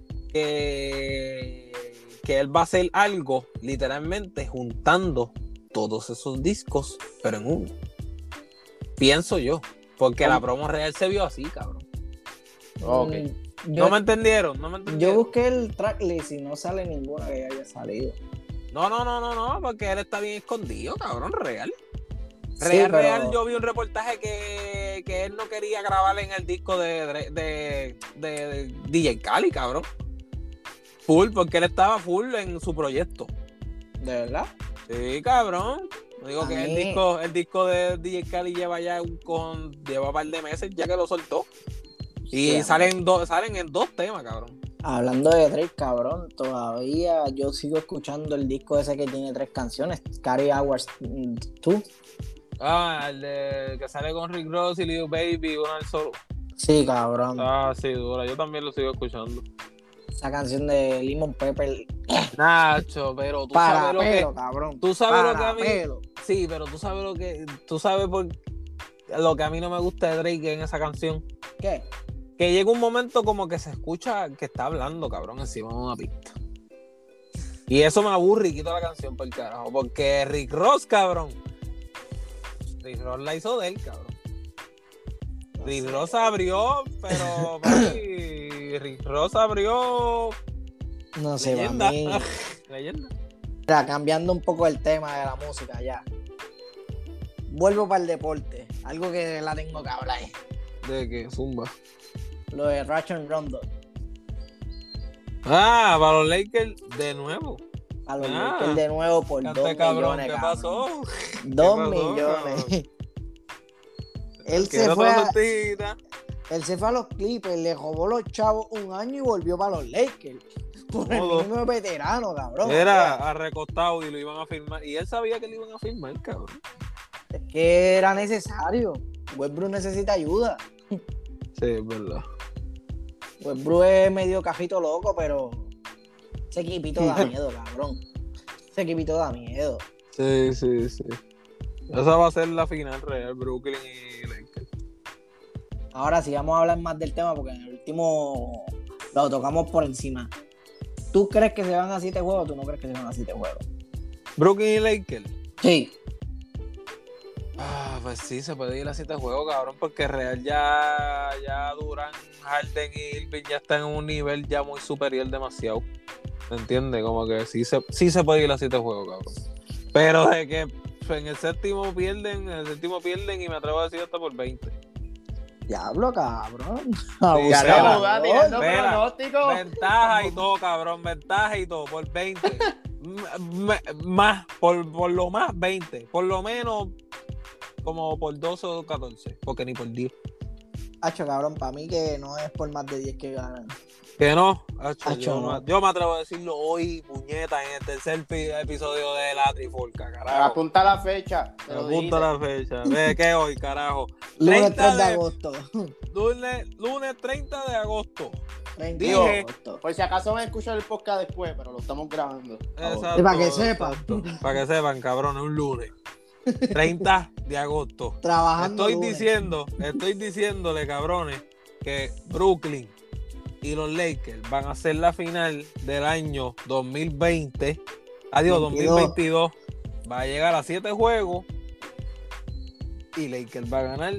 que él va a hacer algo literalmente juntando todos esos discos, pero en uno. Pienso yo, porque la promo real se vio así, cabrón. Okay. ¿No me entendieron? Yo busqué el tracklist y no sale ninguna que haya salido. No, porque él está bien escondido, cabrón, real. Sí, Real, yo vi un reportaje que él no quería grabar en el disco de DJ Khaled, cabrón. Full, porque él estaba full en su proyecto. ¿De verdad? Sí, cabrón. Digo que el disco de DJ Khaled lleva un par de meses ya que lo soltó. Y sí, salen en 2 temas, cabrón. Hablando de Drake, cabrón, todavía yo sigo escuchando el disco ese que tiene 3 canciones, Carry Hours 2. El de que sale con Rick Ross y Lil Baby, uno al solo. Sí, cabrón. Sí, dura. Yo también lo sigo escuchando. Esa canción de Lemon Pepper. Nacho, pero tú para sabes lo pelo, que... cabrón. Tú sabes para lo que a mí... Pelo. Sí, pero tú sabes lo que a mí no me gusta de Drake en esa canción. ¿Qué? Que llega un momento como que se escucha que está hablando, cabrón, encima de una pista. Y eso me aburre y quito la canción por el carajo. Porque Rick Ross, cabrón. Rick Ross la hizo de él, cabrón. Rick Ross abrió, pero papi, Rick Ross abrió. No sé, leyenda. para mí. Leyenda. Mira, cambiando un poco el tema de la música ya. Vuelvo para el deporte. Algo que la tengo que hablar. ¿De qué? Zumba. Lo de Rajon Rondo. Para los Lakers de nuevo. A los Lakers de nuevo por 2 millones. ¿Qué pasó? 2 millones. Él se fue a los Clippers, le robó los chavos un año y volvió para los Lakers. Por el mismo veterano, cabrón. Era recostado y lo iban a firmar. Y él sabía que lo iban a firmar, cabrón. Es que era necesario. Westbrook necesita ayuda. Sí, es verdad. Westbrook es medio cajito loco, pero ese equipito da miedo, cabrón. Ese equipito da miedo. Sí. Esa va a ser la final real, Brooklyn y Lakers. Ahora sí, vamos a hablar más del tema porque en el último lo tocamos por encima. ¿Tú crees que se van a 7 juegos o tú no crees que se van a 7 juegos? ¿Brooklyn y Lakers? Sí. Pues sí, se puede ir a 7 juegos, cabrón, porque Real ya Durant, Harden y Irving ya están en un nivel ya muy superior demasiado. ¿Me entiendes? Como que sí se puede ir a 7 juegos, cabrón. Pero de que en el séptimo pierden y me atrevo a decir hasta por 20. Diablo, cabrón. Ventaja y todo, cabrón. Ventaja y todo, por 20. Más, por lo más 20. Por lo menos como por 12 o 14. Porque ni por 10. Hacho, cabrón, para mí que no es por más de 10 que ganan. Que no, no. Yo me atrevo a decirlo hoy, puñeta, en el tercer episodio de la Trifolca, carajo. Apunta la fecha. Apunta la fecha. Ve que hoy, carajo. Lunes 3 de agosto. Lunes 30 de agosto. 30 de agosto. Por si acaso van a escuchar el podcast después, pero lo estamos grabando. Exacto. Y para que sepan. Para que sepan, cabrón, es un lunes. 30 de agosto. Trabajando. Estoy diciéndole, cabrones, que Brooklyn y los Lakers van a ser la final del año 2020. Adiós, 2022. Va a llegar a 7 juegos y Lakers va a ganar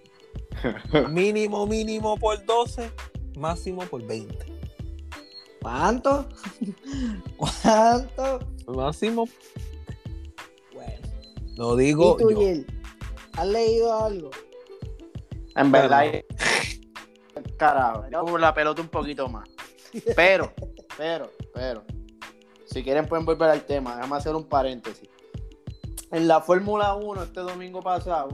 mínimo por 12, máximo por 20. ¿Cuánto? Máximo. Bueno. Lo digo ¿Y tú, yo. Gil? ¿Has leído algo? En verdad, carajo, yo la pelota un poquito más. Pero, si quieren pueden volver al tema. Déjame hacer un paréntesis. En la Fórmula 1 este domingo pasado,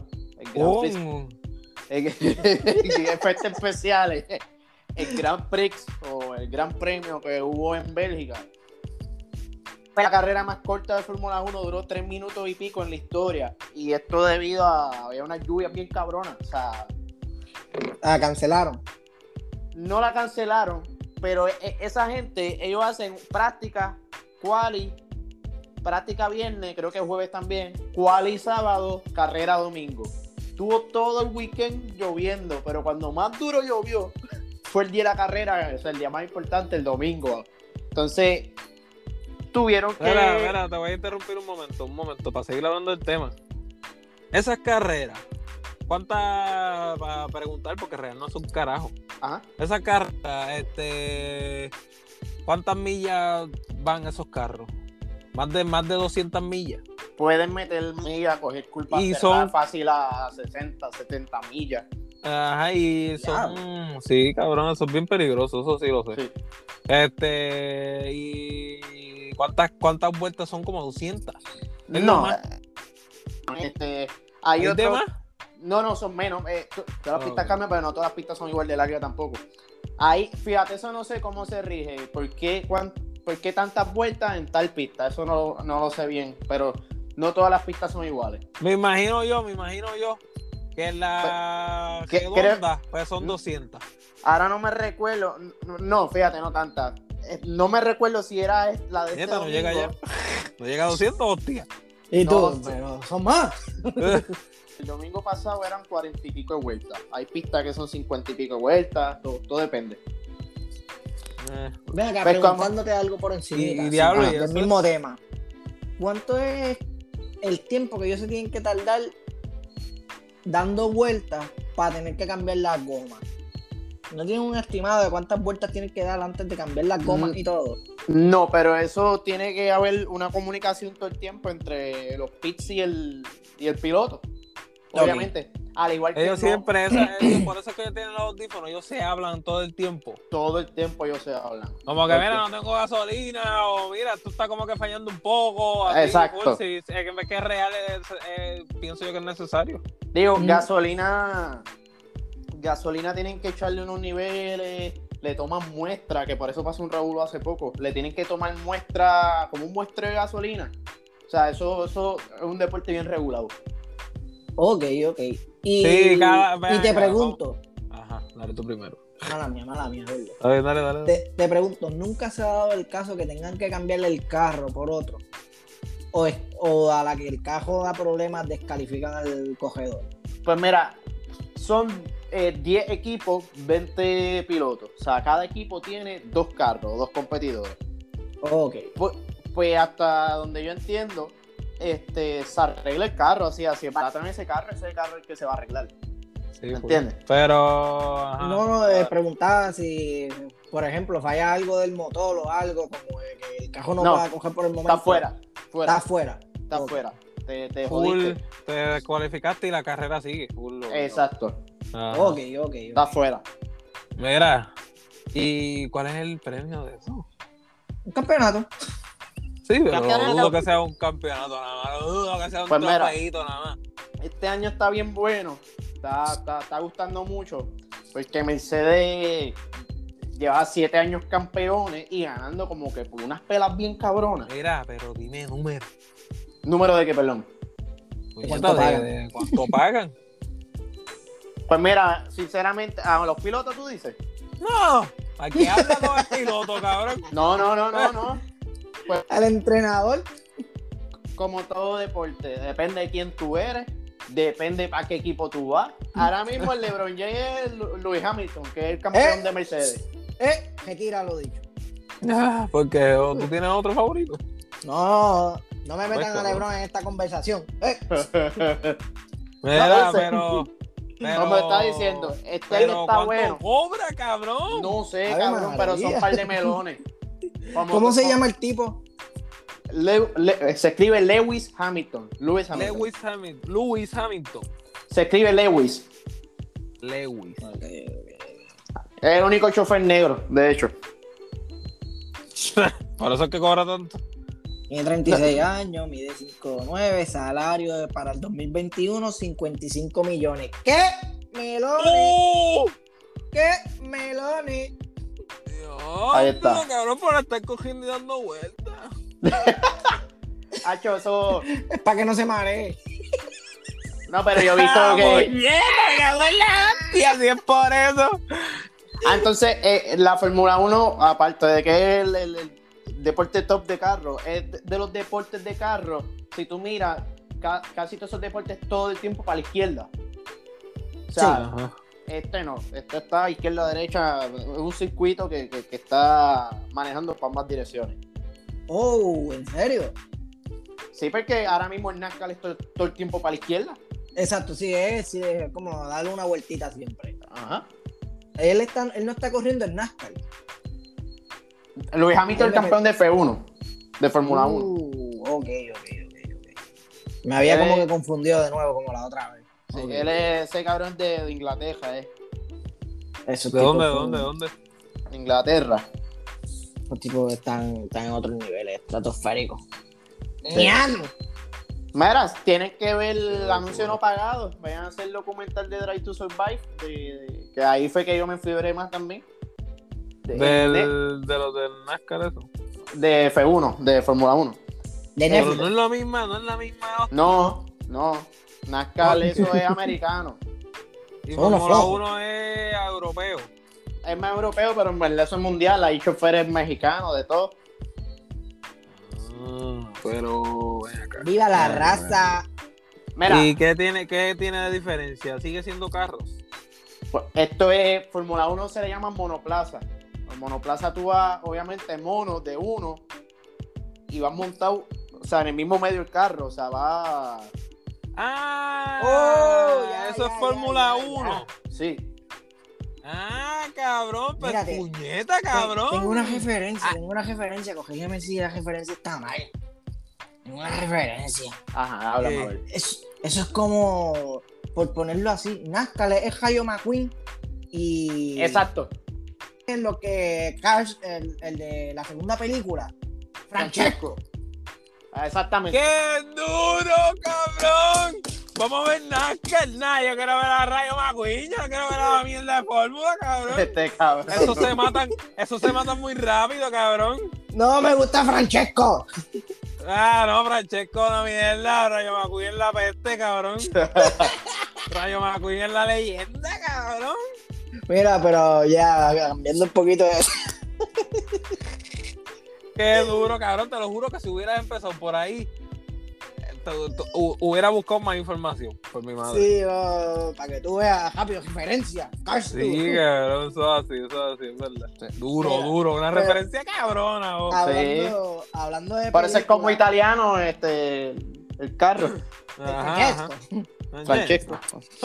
efectos especiales, el Grand Prix o el Gran Premio que hubo en Bélgica. La carrera más corta de Fórmula 1 duró 3 minutos y pico en la historia. Y esto debido a había unas lluvias bien cabronas. O sea, cancelaron. No la cancelaron, pero esa gente, ellos hacen práctica, quali, práctica viernes, creo que jueves también, quali sábado, carrera domingo. Tuvo todo el weekend lloviendo, pero cuando más duro llovió fue el día de la carrera, o sea, el día más importante, el domingo. Entonces, tuvieron que... Mira, te voy a interrumpir un momento, para seguir hablando del tema. Esas carreras, ¿cuántas? Para preguntar, porque real no es un carajo. Ajá. Esas carreras, ¿cuántas millas van esos carros? Más de 200 millas. Pueden meter millas, coger curvas y son fácil a 60, 70 millas. Ajá, y son... Sí, cabrón, eso es bien peligroso, eso sí lo sé. Sí. Y ¿cuántas vueltas son? Como 200. No. Hay otro... ¿De más? No, son menos. Todas las pistas cambian, pero no todas las pistas son igual de largas tampoco. Ahí, fíjate, eso no sé cómo se rige. ¿Por qué tantas vueltas en tal pista? Eso no lo sé bien, pero no todas las pistas son iguales. Me imagino yo que en la redonda pues son 200. Ahora no me recuerdo. No, fíjate, no tantas. No me recuerdo si era la de no llega ya. No llega a 200, hostia. Y tú, pero son más. El domingo pasado eran 40 y pico de vueltas. Hay pistas que son 50 y pico de vueltas. Todo depende. Ven acá, preguntándote algo por encima. Y diablo, y del mismo tema. ¿Cuánto es el tiempo que ellos se tienen que tardar dando vueltas para tener que cambiar las gomas? ¿No tienen un estimado de cuántas vueltas tienen que dar antes de cambiar las gomas y todo? No, pero eso tiene que haber una comunicación todo el tiempo entre los pits y el piloto. Obviamente. Al igual que ellos siempre, por eso es que ellos tienen los audífonos, ellos se hablan todo el tiempo. Todo el tiempo ellos se hablan. Como que mira, no tengo gasolina, o mira, tú estás como que fallando un poco. Así, exacto. Si es que es real, pienso yo que es necesario. Digo, gasolina tienen que echarle unos niveles, le toman muestra, que por eso pasó un Raúl hace poco, le tienen que tomar muestra, como un muestreo de gasolina. O sea, eso es un deporte bien regulado. Ok. Y te pregunto. Ajá, dale tú primero. Mala mía, ¿verdad? A ver, dale. Te pregunto, ¿nunca se ha dado el caso que tengan que cambiarle el carro por otro? O a la que el carro da problemas descalifican al cogedor. Pues mira, son 10 equipos, 20 pilotos. O sea, cada equipo tiene 2 carros, 2 competidores. Ok. Pues hasta donde yo entiendo, se arregla el carro, así para tener ese carro es el que se va a arreglar. Sí, ¿entiendes? Pero... No, preguntaba si, por ejemplo, falla algo del motor o algo, como que el carro no va a coger por el momento. Está fuera. Está fuera. Te jodiste. Te descualificaste y la carrera sigue. Exacto. Ok. Está fuera. Mira, ¿y cuál es el premio de eso? Un campeonato. Sí, pero dudo que sea un campeonato nada más. Dudo que sea un trofeito nada más. Este año está bien bueno. Está gustando mucho. Porque Mercedes lleva 7 años campeones y ganando como que por unas pelas bien cabronas. Mira, pero dime número. ¿Número de qué, perdón? ¿Cuánto pagan? ¿De cuánto pagan? Pues mira, sinceramente, ¿a los pilotos tú dices? No, aquí habla con el piloto, cabrón. No. Pues, al entrenador. Como todo deporte, depende de quién tú eres, depende para qué equipo tú vas. Ahora mismo el LeBron James es Lewis Hamilton, que es el campeón de Mercedes. Retira lo dicho. Porque tú tienes otro favorito. No me metan a LeBron en esta conversación. Mira, pero como está diciendo, este año está bueno. ¿Cobra, cabrón? No sé, cabrón, pero son un par de melones. ¿Cómo se llama el tipo? Se escribe Lewis Hamilton. Lewis Hamilton. Se escribe Lewis. Okay. Es el único chofer negro, de hecho. Por eso es que cobra tanto. Tiene 36 años, mide 5'9", salario para el 2021, 55 millones. ¿Qué? ¡Melones! ¿Qué? ¡Melones! Dios, ahí está. Cabrón, por estar cogiendo y dando vueltas. Hacho, eso... Es para que no se maree. No, pero yo he visto que... Y así es por eso. Entonces, la Fórmula 1, aparte de que es el deporte top de carro, es de los deportes de carro, si tú miras, casi todos esos deportes todo el tiempo para la izquierda. O sea, este está izquierda-derecha, es un circuito que está manejando para ambas direcciones. Oh, ¿en serio? Sí, porque ahora mismo el NASCAR es todo el tiempo para la izquierda. Exacto, sí, es como darle una vueltita siempre. Ajá. Él no está corriendo en NASCAR. Lewis Hamilton, el campeón de F1, de Fórmula 1. Ok. Me había como que confundido de nuevo, como la otra vez. Sí, él es ese cabrón de Inglaterra, Esos ¿De dónde? Inglaterra. Los tipos están en otros niveles estratosféricos. Mira, tienen que ver el anuncio no pagado. Vayan a hacer el documental de Drive to Survive. Que ahí fue que yo me fibré más también. De los del NASCAR, eso. De F1, de Fórmula 1. De Pero Netflix. no es la misma. No. NASCAR, eso es americano. Y Son los Fórmula flojos. 1 es europeo. Es más europeo, pero en verdad eso es mundial. Hay choferes mexicanos, de todo. Pero ven acá. Viva la raza. Mira, ¿Y qué tiene de diferencia? ¿Sigue siendo carros? pues, esto es, Fórmula 1 se le llama monoplaza. En monoplaza tú vas, obviamente, mono de uno y vas montado, o sea, en el mismo medio del carro, o sea, va... Eso es Fórmula 1. Sí. Cabrón, pues Mírate, puñeta, cabrón. Tengo una referencia, corrígeme si la referencia está mal. Tengo una referencia. Ajá, háblame a ver. Eso es como, por ponerlo así, NASCAR es Rayo McQueen y... Exacto. En lo que Cars, el de la segunda película, Francesco. Exactamente. ¡Qué duro, cabrón! Vamos a ver NASCAR, yo quiero ver a Rayo McQueen, yo no quiero ver a la mierda de fórmula, cabrón. Cabrón. Esos se matan muy rápido, cabrón. No me gusta Francesco. No, Francesco, la mierda, Rayo McQueen es la peste, cabrón. Rayo McQueen es la leyenda, cabrón. Mira, pero ya cambiando un poquito de... Qué duro, cabrón, te lo juro que si hubieras empezado por ahí, hubiera buscado más información, por mi madre. Sí, para que tú veas rápido referencia. Sí, cabrón, eso es así, es verdad. Duro, una referencia cabrona. Hablando de parece como italiano el carro. Francesco.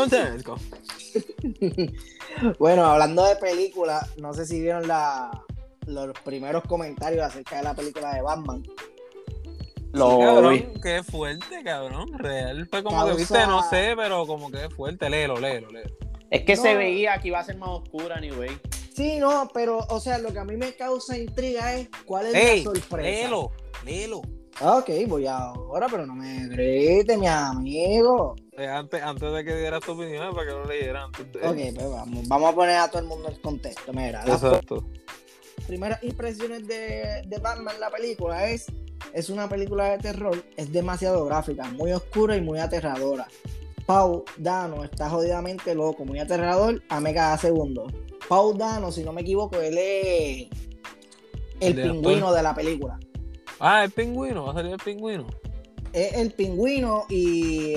Bueno, hablando de películas, no sé si vieron los primeros comentarios acerca de la película de Batman. Cabrón, qué fuerte, cabrón. Real. Fue como que viste, no sé, pero como que es fuerte. Léelo. Es que se veía que iba a ser más oscura, anyway. Sí, no, pero, o sea, lo que a mí me causa intriga es cuál es la sorpresa. Léelo. Ok, voy ahora, pero no me grites, mi amigo. Antes de que dieras tu opinión, para que lo leyeran. Ok, pues vamos a poner a todo el mundo en contexto. Mira, exacto. Las primeras impresiones de Batman, la película, es una película de terror, es demasiado gráfica, muy oscura y muy aterradora. Paul Dano está jodidamente loco, muy aterrador a cada segundo. Paul Dano, si no me equivoco, él es el pingüino de la película. El pingüino, va a salir el pingüino. Es el pingüino y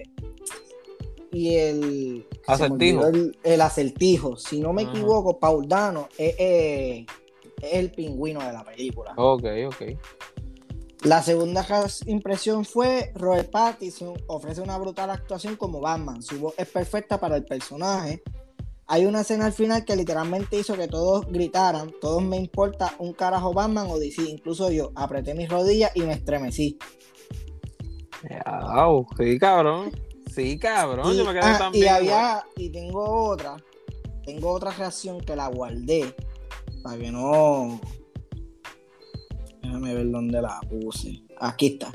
el acertijo. El acertijo. Si no me equivoco, Paul Dano es el pingüino de la película. Ok. La segunda impresión fue Robert Pattinson ofrece una brutal actuación como Batman. Su voz es perfecta para el personaje. Hay una escena al final que literalmente hizo que todos gritaran: todos me importa un carajo Batman o DC. Incluso yo apreté mis rodillas y me estremecí. Sí, cabrón. Yo me quedé también. Y tengo otra reacción que la guardé para que no Déjame ver dónde la puse. Aquí está.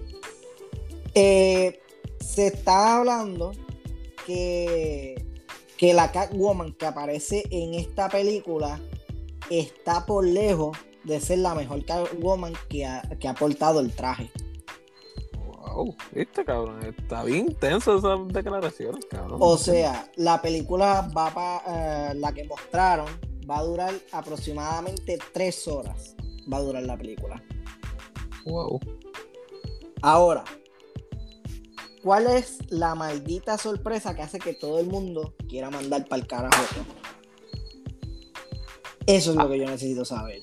Se está hablando que la Catwoman que aparece en esta película está por lejos de ser la mejor Catwoman que ha portado el traje. Wow, viste, cabrón, está bien intenso esa declaración, cabrón. O sea, la película la que mostraron va a durar aproximadamente 3 horas. Va a durar la película. Wow. Ahora, ¿cuál es la maldita sorpresa que hace que todo el mundo quiera mandar para el carajo? Eso es lo que yo necesito saber.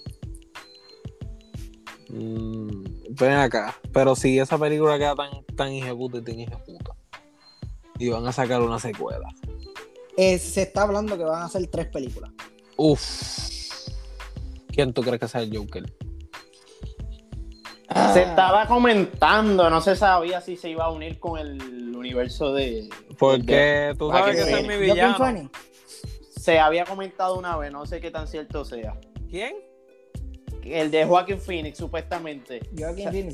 Ven acá, pero si esa película queda tan hijeputa y tan hijeputa y van a sacar una secuela. Se está hablando que van a hacer 3 películas. Uf. ¿Quién tú crees que sea el Joker? Se estaba comentando, no se sabía si se iba a unir con el universo de... Porque tú sabes que ese es mi villano. Se había comentado una vez, no sé qué tan cierto sea. ¿Quién? El de Joaquin Phoenix, supuestamente. Joaquin Phoenix,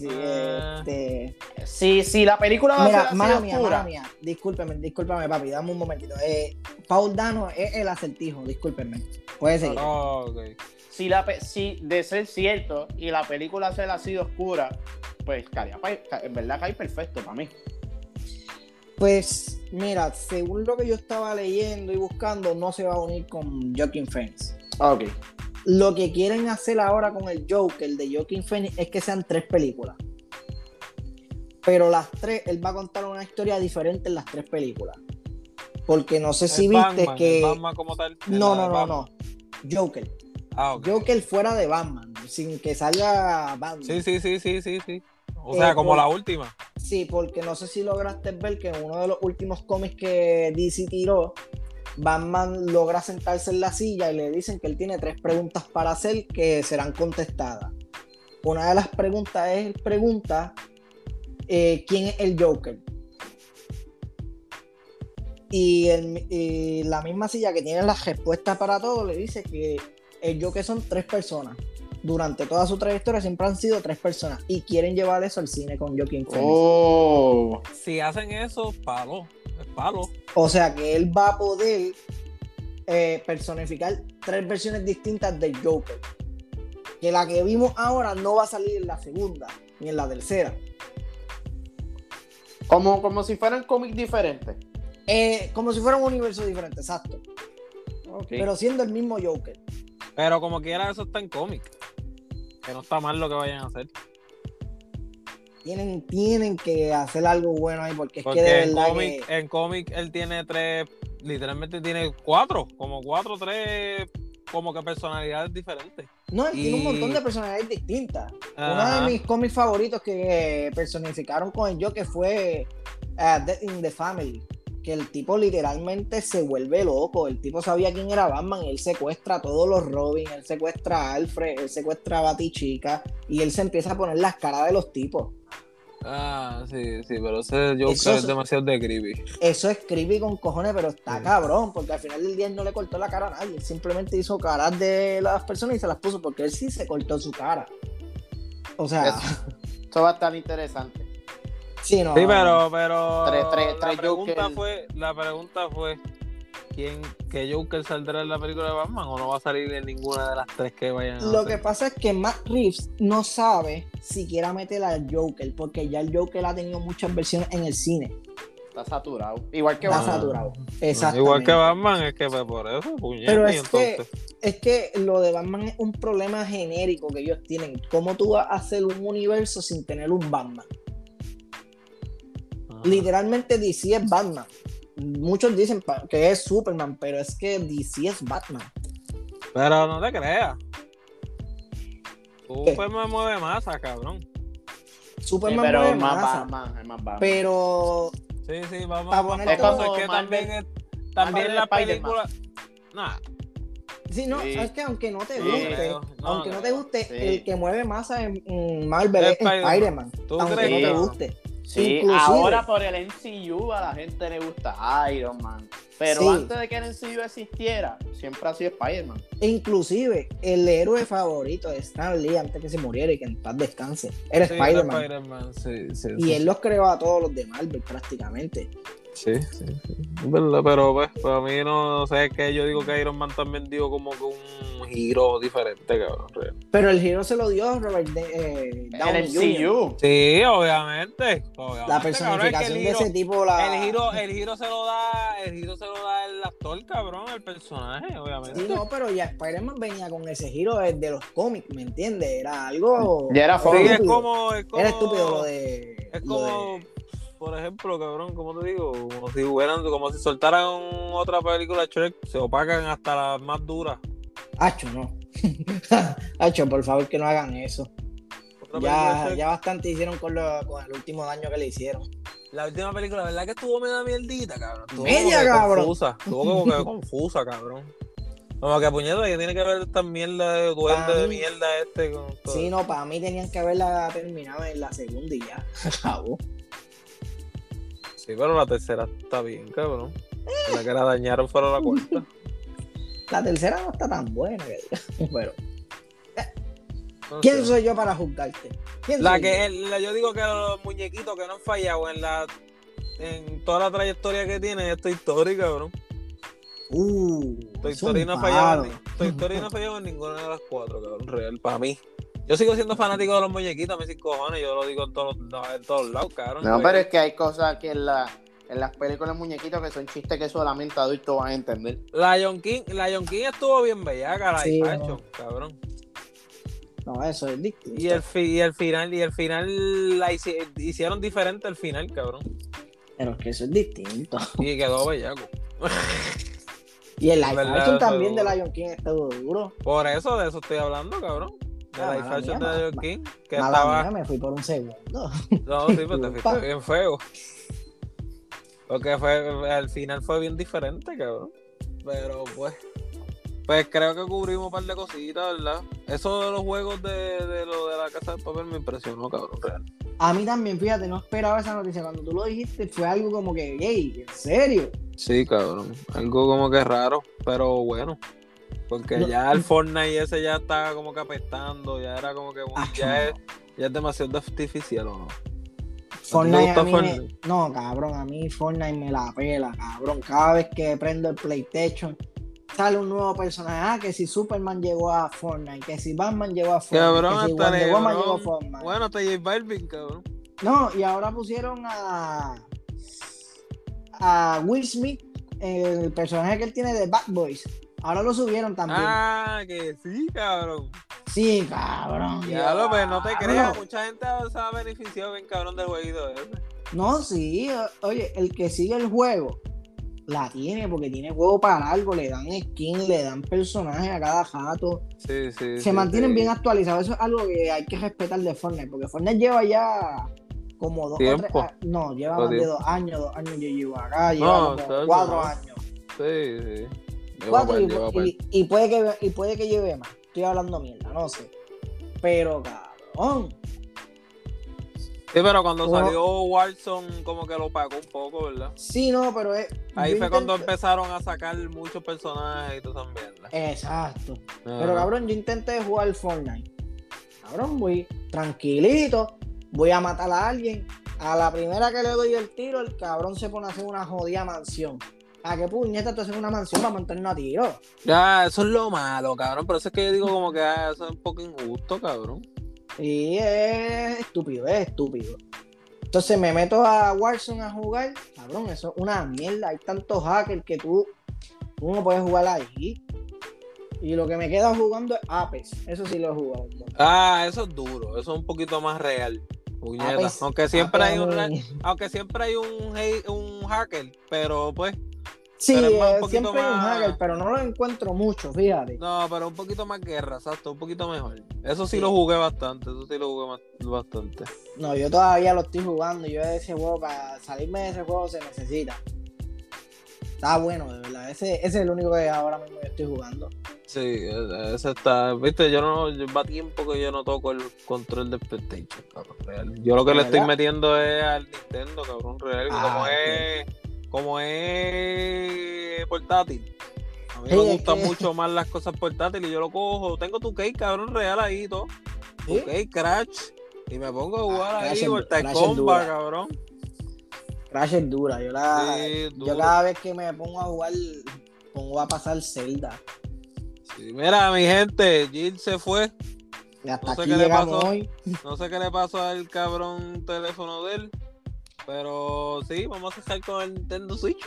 Si la película va a ser así mala mía. Discúlpame, papi, dame un momentito. Paul Dano es el Acertijo, discúlpenme. Puede seguir. Okay. Si de ser cierto y la película ser así de oscura, pues en verdad cae perfecto para mí. Pues mira, según lo que yo estaba leyendo y buscando, no se va a unir con Joaquin Phoenix. Ok. Lo que quieren hacer ahora con el Joker de Joaquin Phoenix es que sean 3 películas. Pero las 3, él va a contar una historia diferente en las 3 películas. Porque no sé si viste Batman, que... Batman como tal. No. Joker. Okay. Joker fuera de Batman, sin que salga Batman. Sí. O sea, como la última. Sí, porque no sé si lograste ver que en uno de los últimos cómics que DC tiró, Batman logra sentarse en la silla y le dicen que él tiene 3 preguntas para hacer que serán contestadas. Una de las preguntas es ¿quién es el Joker? Y la misma silla que tiene las respuestas para todo le dice que el Joker son 3 personas. Durante toda su trayectoria siempre han sido 3 personas y quieren llevar eso al cine con Joaquin Phoenix. Si hacen eso, es palo. O sea que él va a poder personificar 3 versiones distintas del Joker. Que la que vimos ahora no va a salir en la segunda ni en la tercera. Como si fueran cómics diferentes. Como si fuera un universo diferente, exacto. Okay. Pero siendo el mismo Joker. Pero como quiera, eso está en cómic. Que no está mal lo que vayan a hacer. Tienen que hacer algo bueno ahí porque es que de verdad en cómic él tiene 3, literalmente tiene 4, como 3 como que personalidades diferentes. No, él tiene un montón de personalidades distintas. Ajá. Uno de mis cómics favoritos que personificaron con el Joker fue Death in the Family. Que el tipo literalmente se vuelve loco. El tipo sabía quién era Batman. Él secuestra a todos los Robin. Él secuestra a Alfred. Él secuestra a Batichica. Y él se empieza a poner las caras de los tipos. Sí, pero ese Joker es demasiado de creepy. Eso es creepy con cojones, pero está cabrón. Porque al final del día él no le cortó la cara a nadie. Él simplemente hizo caras de las personas y se las puso porque él sí se cortó su cara. O sea... Eso va a estar interesante. Sí, no. Sí, pero la pregunta fue ¿qué Joker saldrá en la película de Batman o no va a salir en ninguna de las 3 que vayan a hacer? Lo que pasa es que Matt Reeves no sabe si quiere meter al Joker porque ya el Joker ha tenido muchas versiones en el cine. Está saturado. Igual que Batman. Está saturado. Exactamente. Igual que Batman, es que por eso, puñeta. Pero es que lo de Batman es un problema genérico que ellos tienen. ¿Cómo tú vas a hacer un universo sin tener un Batman? Literalmente DC es Batman. Muchos dicen que es Superman, pero es que DC es Batman. Pero no te creas. Superman mueve masa, cabrón. Superman pero mueve más masa. Batman, es más Batman. pero Sí, vamos para a poner poner como es que también la película. Nah. Sí, no, Sí. Es que aunque no te Sí, guste, no te guste, sí. el que mueve masa en Marvel es Spider-Man. ¿Tú Aunque crees? no te guste. Sí, Inclusive, ahora por el MCU a la gente le gusta Iron Man. Pero Sí. antes de que el MCU existiera, siempre ha sido Spider-Man. Inclusive, el héroe favorito de Stan Lee antes que se muriera y que en paz descanse, era Spider-Man. Sí, Y él los creó a todos los de Marvel prácticamente. Sí. ¿Verdad? Pero pues, para mí no sé, es que yo digo que Iron Man también dio como que un giro diferente, cabrón. Real. Pero el giro se lo dio Robert En Downey el Jr. MCU. Sí, obviamente. La personificación cabrón, de ese tipo, el giro se lo da el actor, cabrón, el personaje, obviamente. Sí, no, pero ya Spider-Man venía con ese giro de los cómics, ¿me entiendes? Era algo... Ya era Sí, estúpido. es como Era estúpido lo de... Es como, por ejemplo, cabrón, como te digo, como si soltaran otra película de Shrek, se opacan hasta las más duras. Hacho, no. Hacho, por favor que no hagan eso. Ya bastante hicieron con el último daño que le hicieron. La última película, ¿verdad que estuvo media mierdita, cabrón? Estuvo como que confusa, cabrón. Como que puñeta, que tiene que ver esta mierda de duende de mierda con todo. Sí, no, para mí tenían que haberla terminado en la segunda y ya. Acabó. Sí, pero la tercera está bien, cabrón. La que la dañaron fueron la cuarta. La tercera no está tan buena, que digamos, pero... No ¿Quién sé. soy yo para juzgarte? Yo digo que los muñequitos que no han fallado en toda la trayectoria que tiene es Toy Story, cabrón. Toy Story no ha fallado en ninguna de las cuatro, cabrón, real, para mí. Yo sigo siendo fanático de los muñequitos, a mí sin cojones, yo lo digo en todos lados, cabrón. No, pero es que hay cosas que en las películas muñequitos que son chistes que solamente adultos van a entender. Lion King estuvo bien bellaca, la Sí, facho, cabrón. No, eso es distinto. Y el final hicieron diferente el final, cabrón. Pero es que eso es distinto. Y quedó bellaco. Y el live ¿Verdad? action también de Lion King estuvo duro. Por eso, de eso estoy hablando, cabrón. De la mala fashion mía, de Lion King. Que Mala estaba. mía, me fui por un segundo. No, sí, pero te fuiste bien feo. Porque al final fue bien diferente, cabrón. Pero pues creo que cubrimos un par de cositas, ¿verdad? Eso de los juegos de lo de la Casa de Papel me impresionó, cabrón, real. A mí también, fíjate, no esperaba esa noticia. Cuando tú lo dijiste, fue algo como que, hey, ¿en serio? Sí, cabrón. Algo como que raro, pero bueno. Porque ya el Fortnite ese ya estaba como que apestando, ya era como que ya es demasiado artificial, ¿o no? Fortnite a mí no, cabrón, a mí Fortnite me la pela, cabrón. Cada vez que prendo el PlayStation sale un nuevo personaje. Que si Superman llegó a Fortnite, que si Batman llegó a Fortnite, cabrón, que si Wonder Woman llegó a Fortnite. Bueno, hasta J Balvin, cabrón. No, y ahora pusieron a Will Smith, el personaje que él tiene de Bad Boys. Ahora lo subieron también. Ah, que sí, cabrón. Sí, cabrón. Ya lo ves, no te creas, mucha gente se ha beneficiado bien cabrón del jueguito ese. No, sí, oye, el que sigue el juego la tiene porque tiene juego para algo, le dan skin, le dan personajes a cada jato. Sí. Se mantienen bien actualizados, eso es algo que hay que respetar de Fortnite, porque Fortnite lleva ya como 2 o 3 no, lleva más de 2 años, 2 años yo llevo acá, lleva como 4 años. Sí. 4 y puede que lleve más. Estoy hablando mierda, no sé. Pero cabrón. Sí, pero cuando salió Warzone como que lo pagó un poco, ¿verdad? Sí, no, pero ahí fue cuando empezaron a sacar muchos personajes y todo también, ¿verdad? Exacto. Pero cabrón, yo intenté jugar Fortnite. Cabrón, voy tranquilito, voy a matar a alguien. A la primera que le doy el tiro, el cabrón se pone a hacer una jodida mansión. ¿A qué puñeta tú haces una mansión para montarnos a tiro? Ya, eso es lo malo, cabrón. Pero eso es que yo digo como que eso es un poco injusto, cabrón. Sí, es estúpido. Entonces me meto a Warzone a jugar. Cabrón, eso es una mierda. Hay tantos hackers que tú no puedes jugar ahí. Y lo que me queda jugando es Apex. Eso sí lo he jugado. Eso es duro. Eso es un poquito más real. Puñeta. Aunque siempre hay un hacker, pero pues. Sí, siempre hay un hacker, pero no lo encuentro mucho, fíjate. No, pero un poquito más guerra, exacto, un poquito mejor. Eso sí lo jugué bastante, bastante. No, yo todavía lo estoy jugando. Yo ese juego, para salirme de ese juego se necesita. Está bueno, de verdad. Ese es el único que ahora mismo yo estoy jugando. Sí, ese está, viste, yo va tiempo que yo no toco el control del PlayStation, cabrón, real. Yo lo que le estoy metiendo es al Nintendo, cabrón, real. como es portátil. A mí me gustan mucho más las cosas portátiles y yo lo cojo. Tengo tu cake, cabrón, real ahí y todo. Tu cake, Crash. Y me pongo a jugar ahí, Mortal Kombat, cabrón. Crash es dura. Yo cada vez que me pongo a jugar, pongo a pasar Zelda. Sí, mira, mi gente, Jill se fue. Y hasta aquí llegamos hoy. No sé qué le pasó al cabrón teléfono de él. Pero sí, vamos a estar con el Nintendo Switch.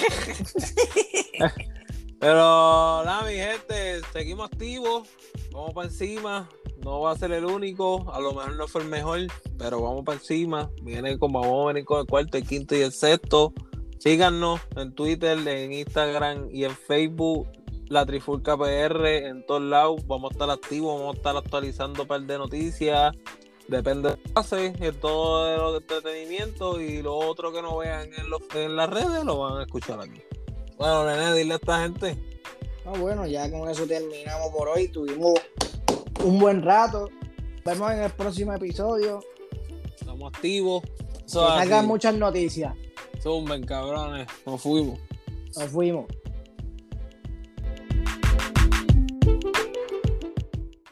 Pero nada, mi gente, seguimos activos. Vamos para encima. No va a ser el único. A lo mejor no fue el mejor. Pero vamos para encima. Vamos a venir con el cuarto, el quinto y el sexto. Síganos en Twitter, en Instagram y en Facebook. La Trifulca PR en todos lados. Vamos a estar activos. Vamos a estar actualizando un par de noticias. Depende de lo que pase, en todo el entretenimiento, y lo otro que no vean en las redes lo van a escuchar aquí. Bueno, Nene, dile a esta gente. Bueno, ya con eso terminamos por hoy. Tuvimos un buen rato. Nos vemos en el próximo episodio. Estamos activos. Que salgan muchas noticias. Zumben, cabrones. Nos fuimos.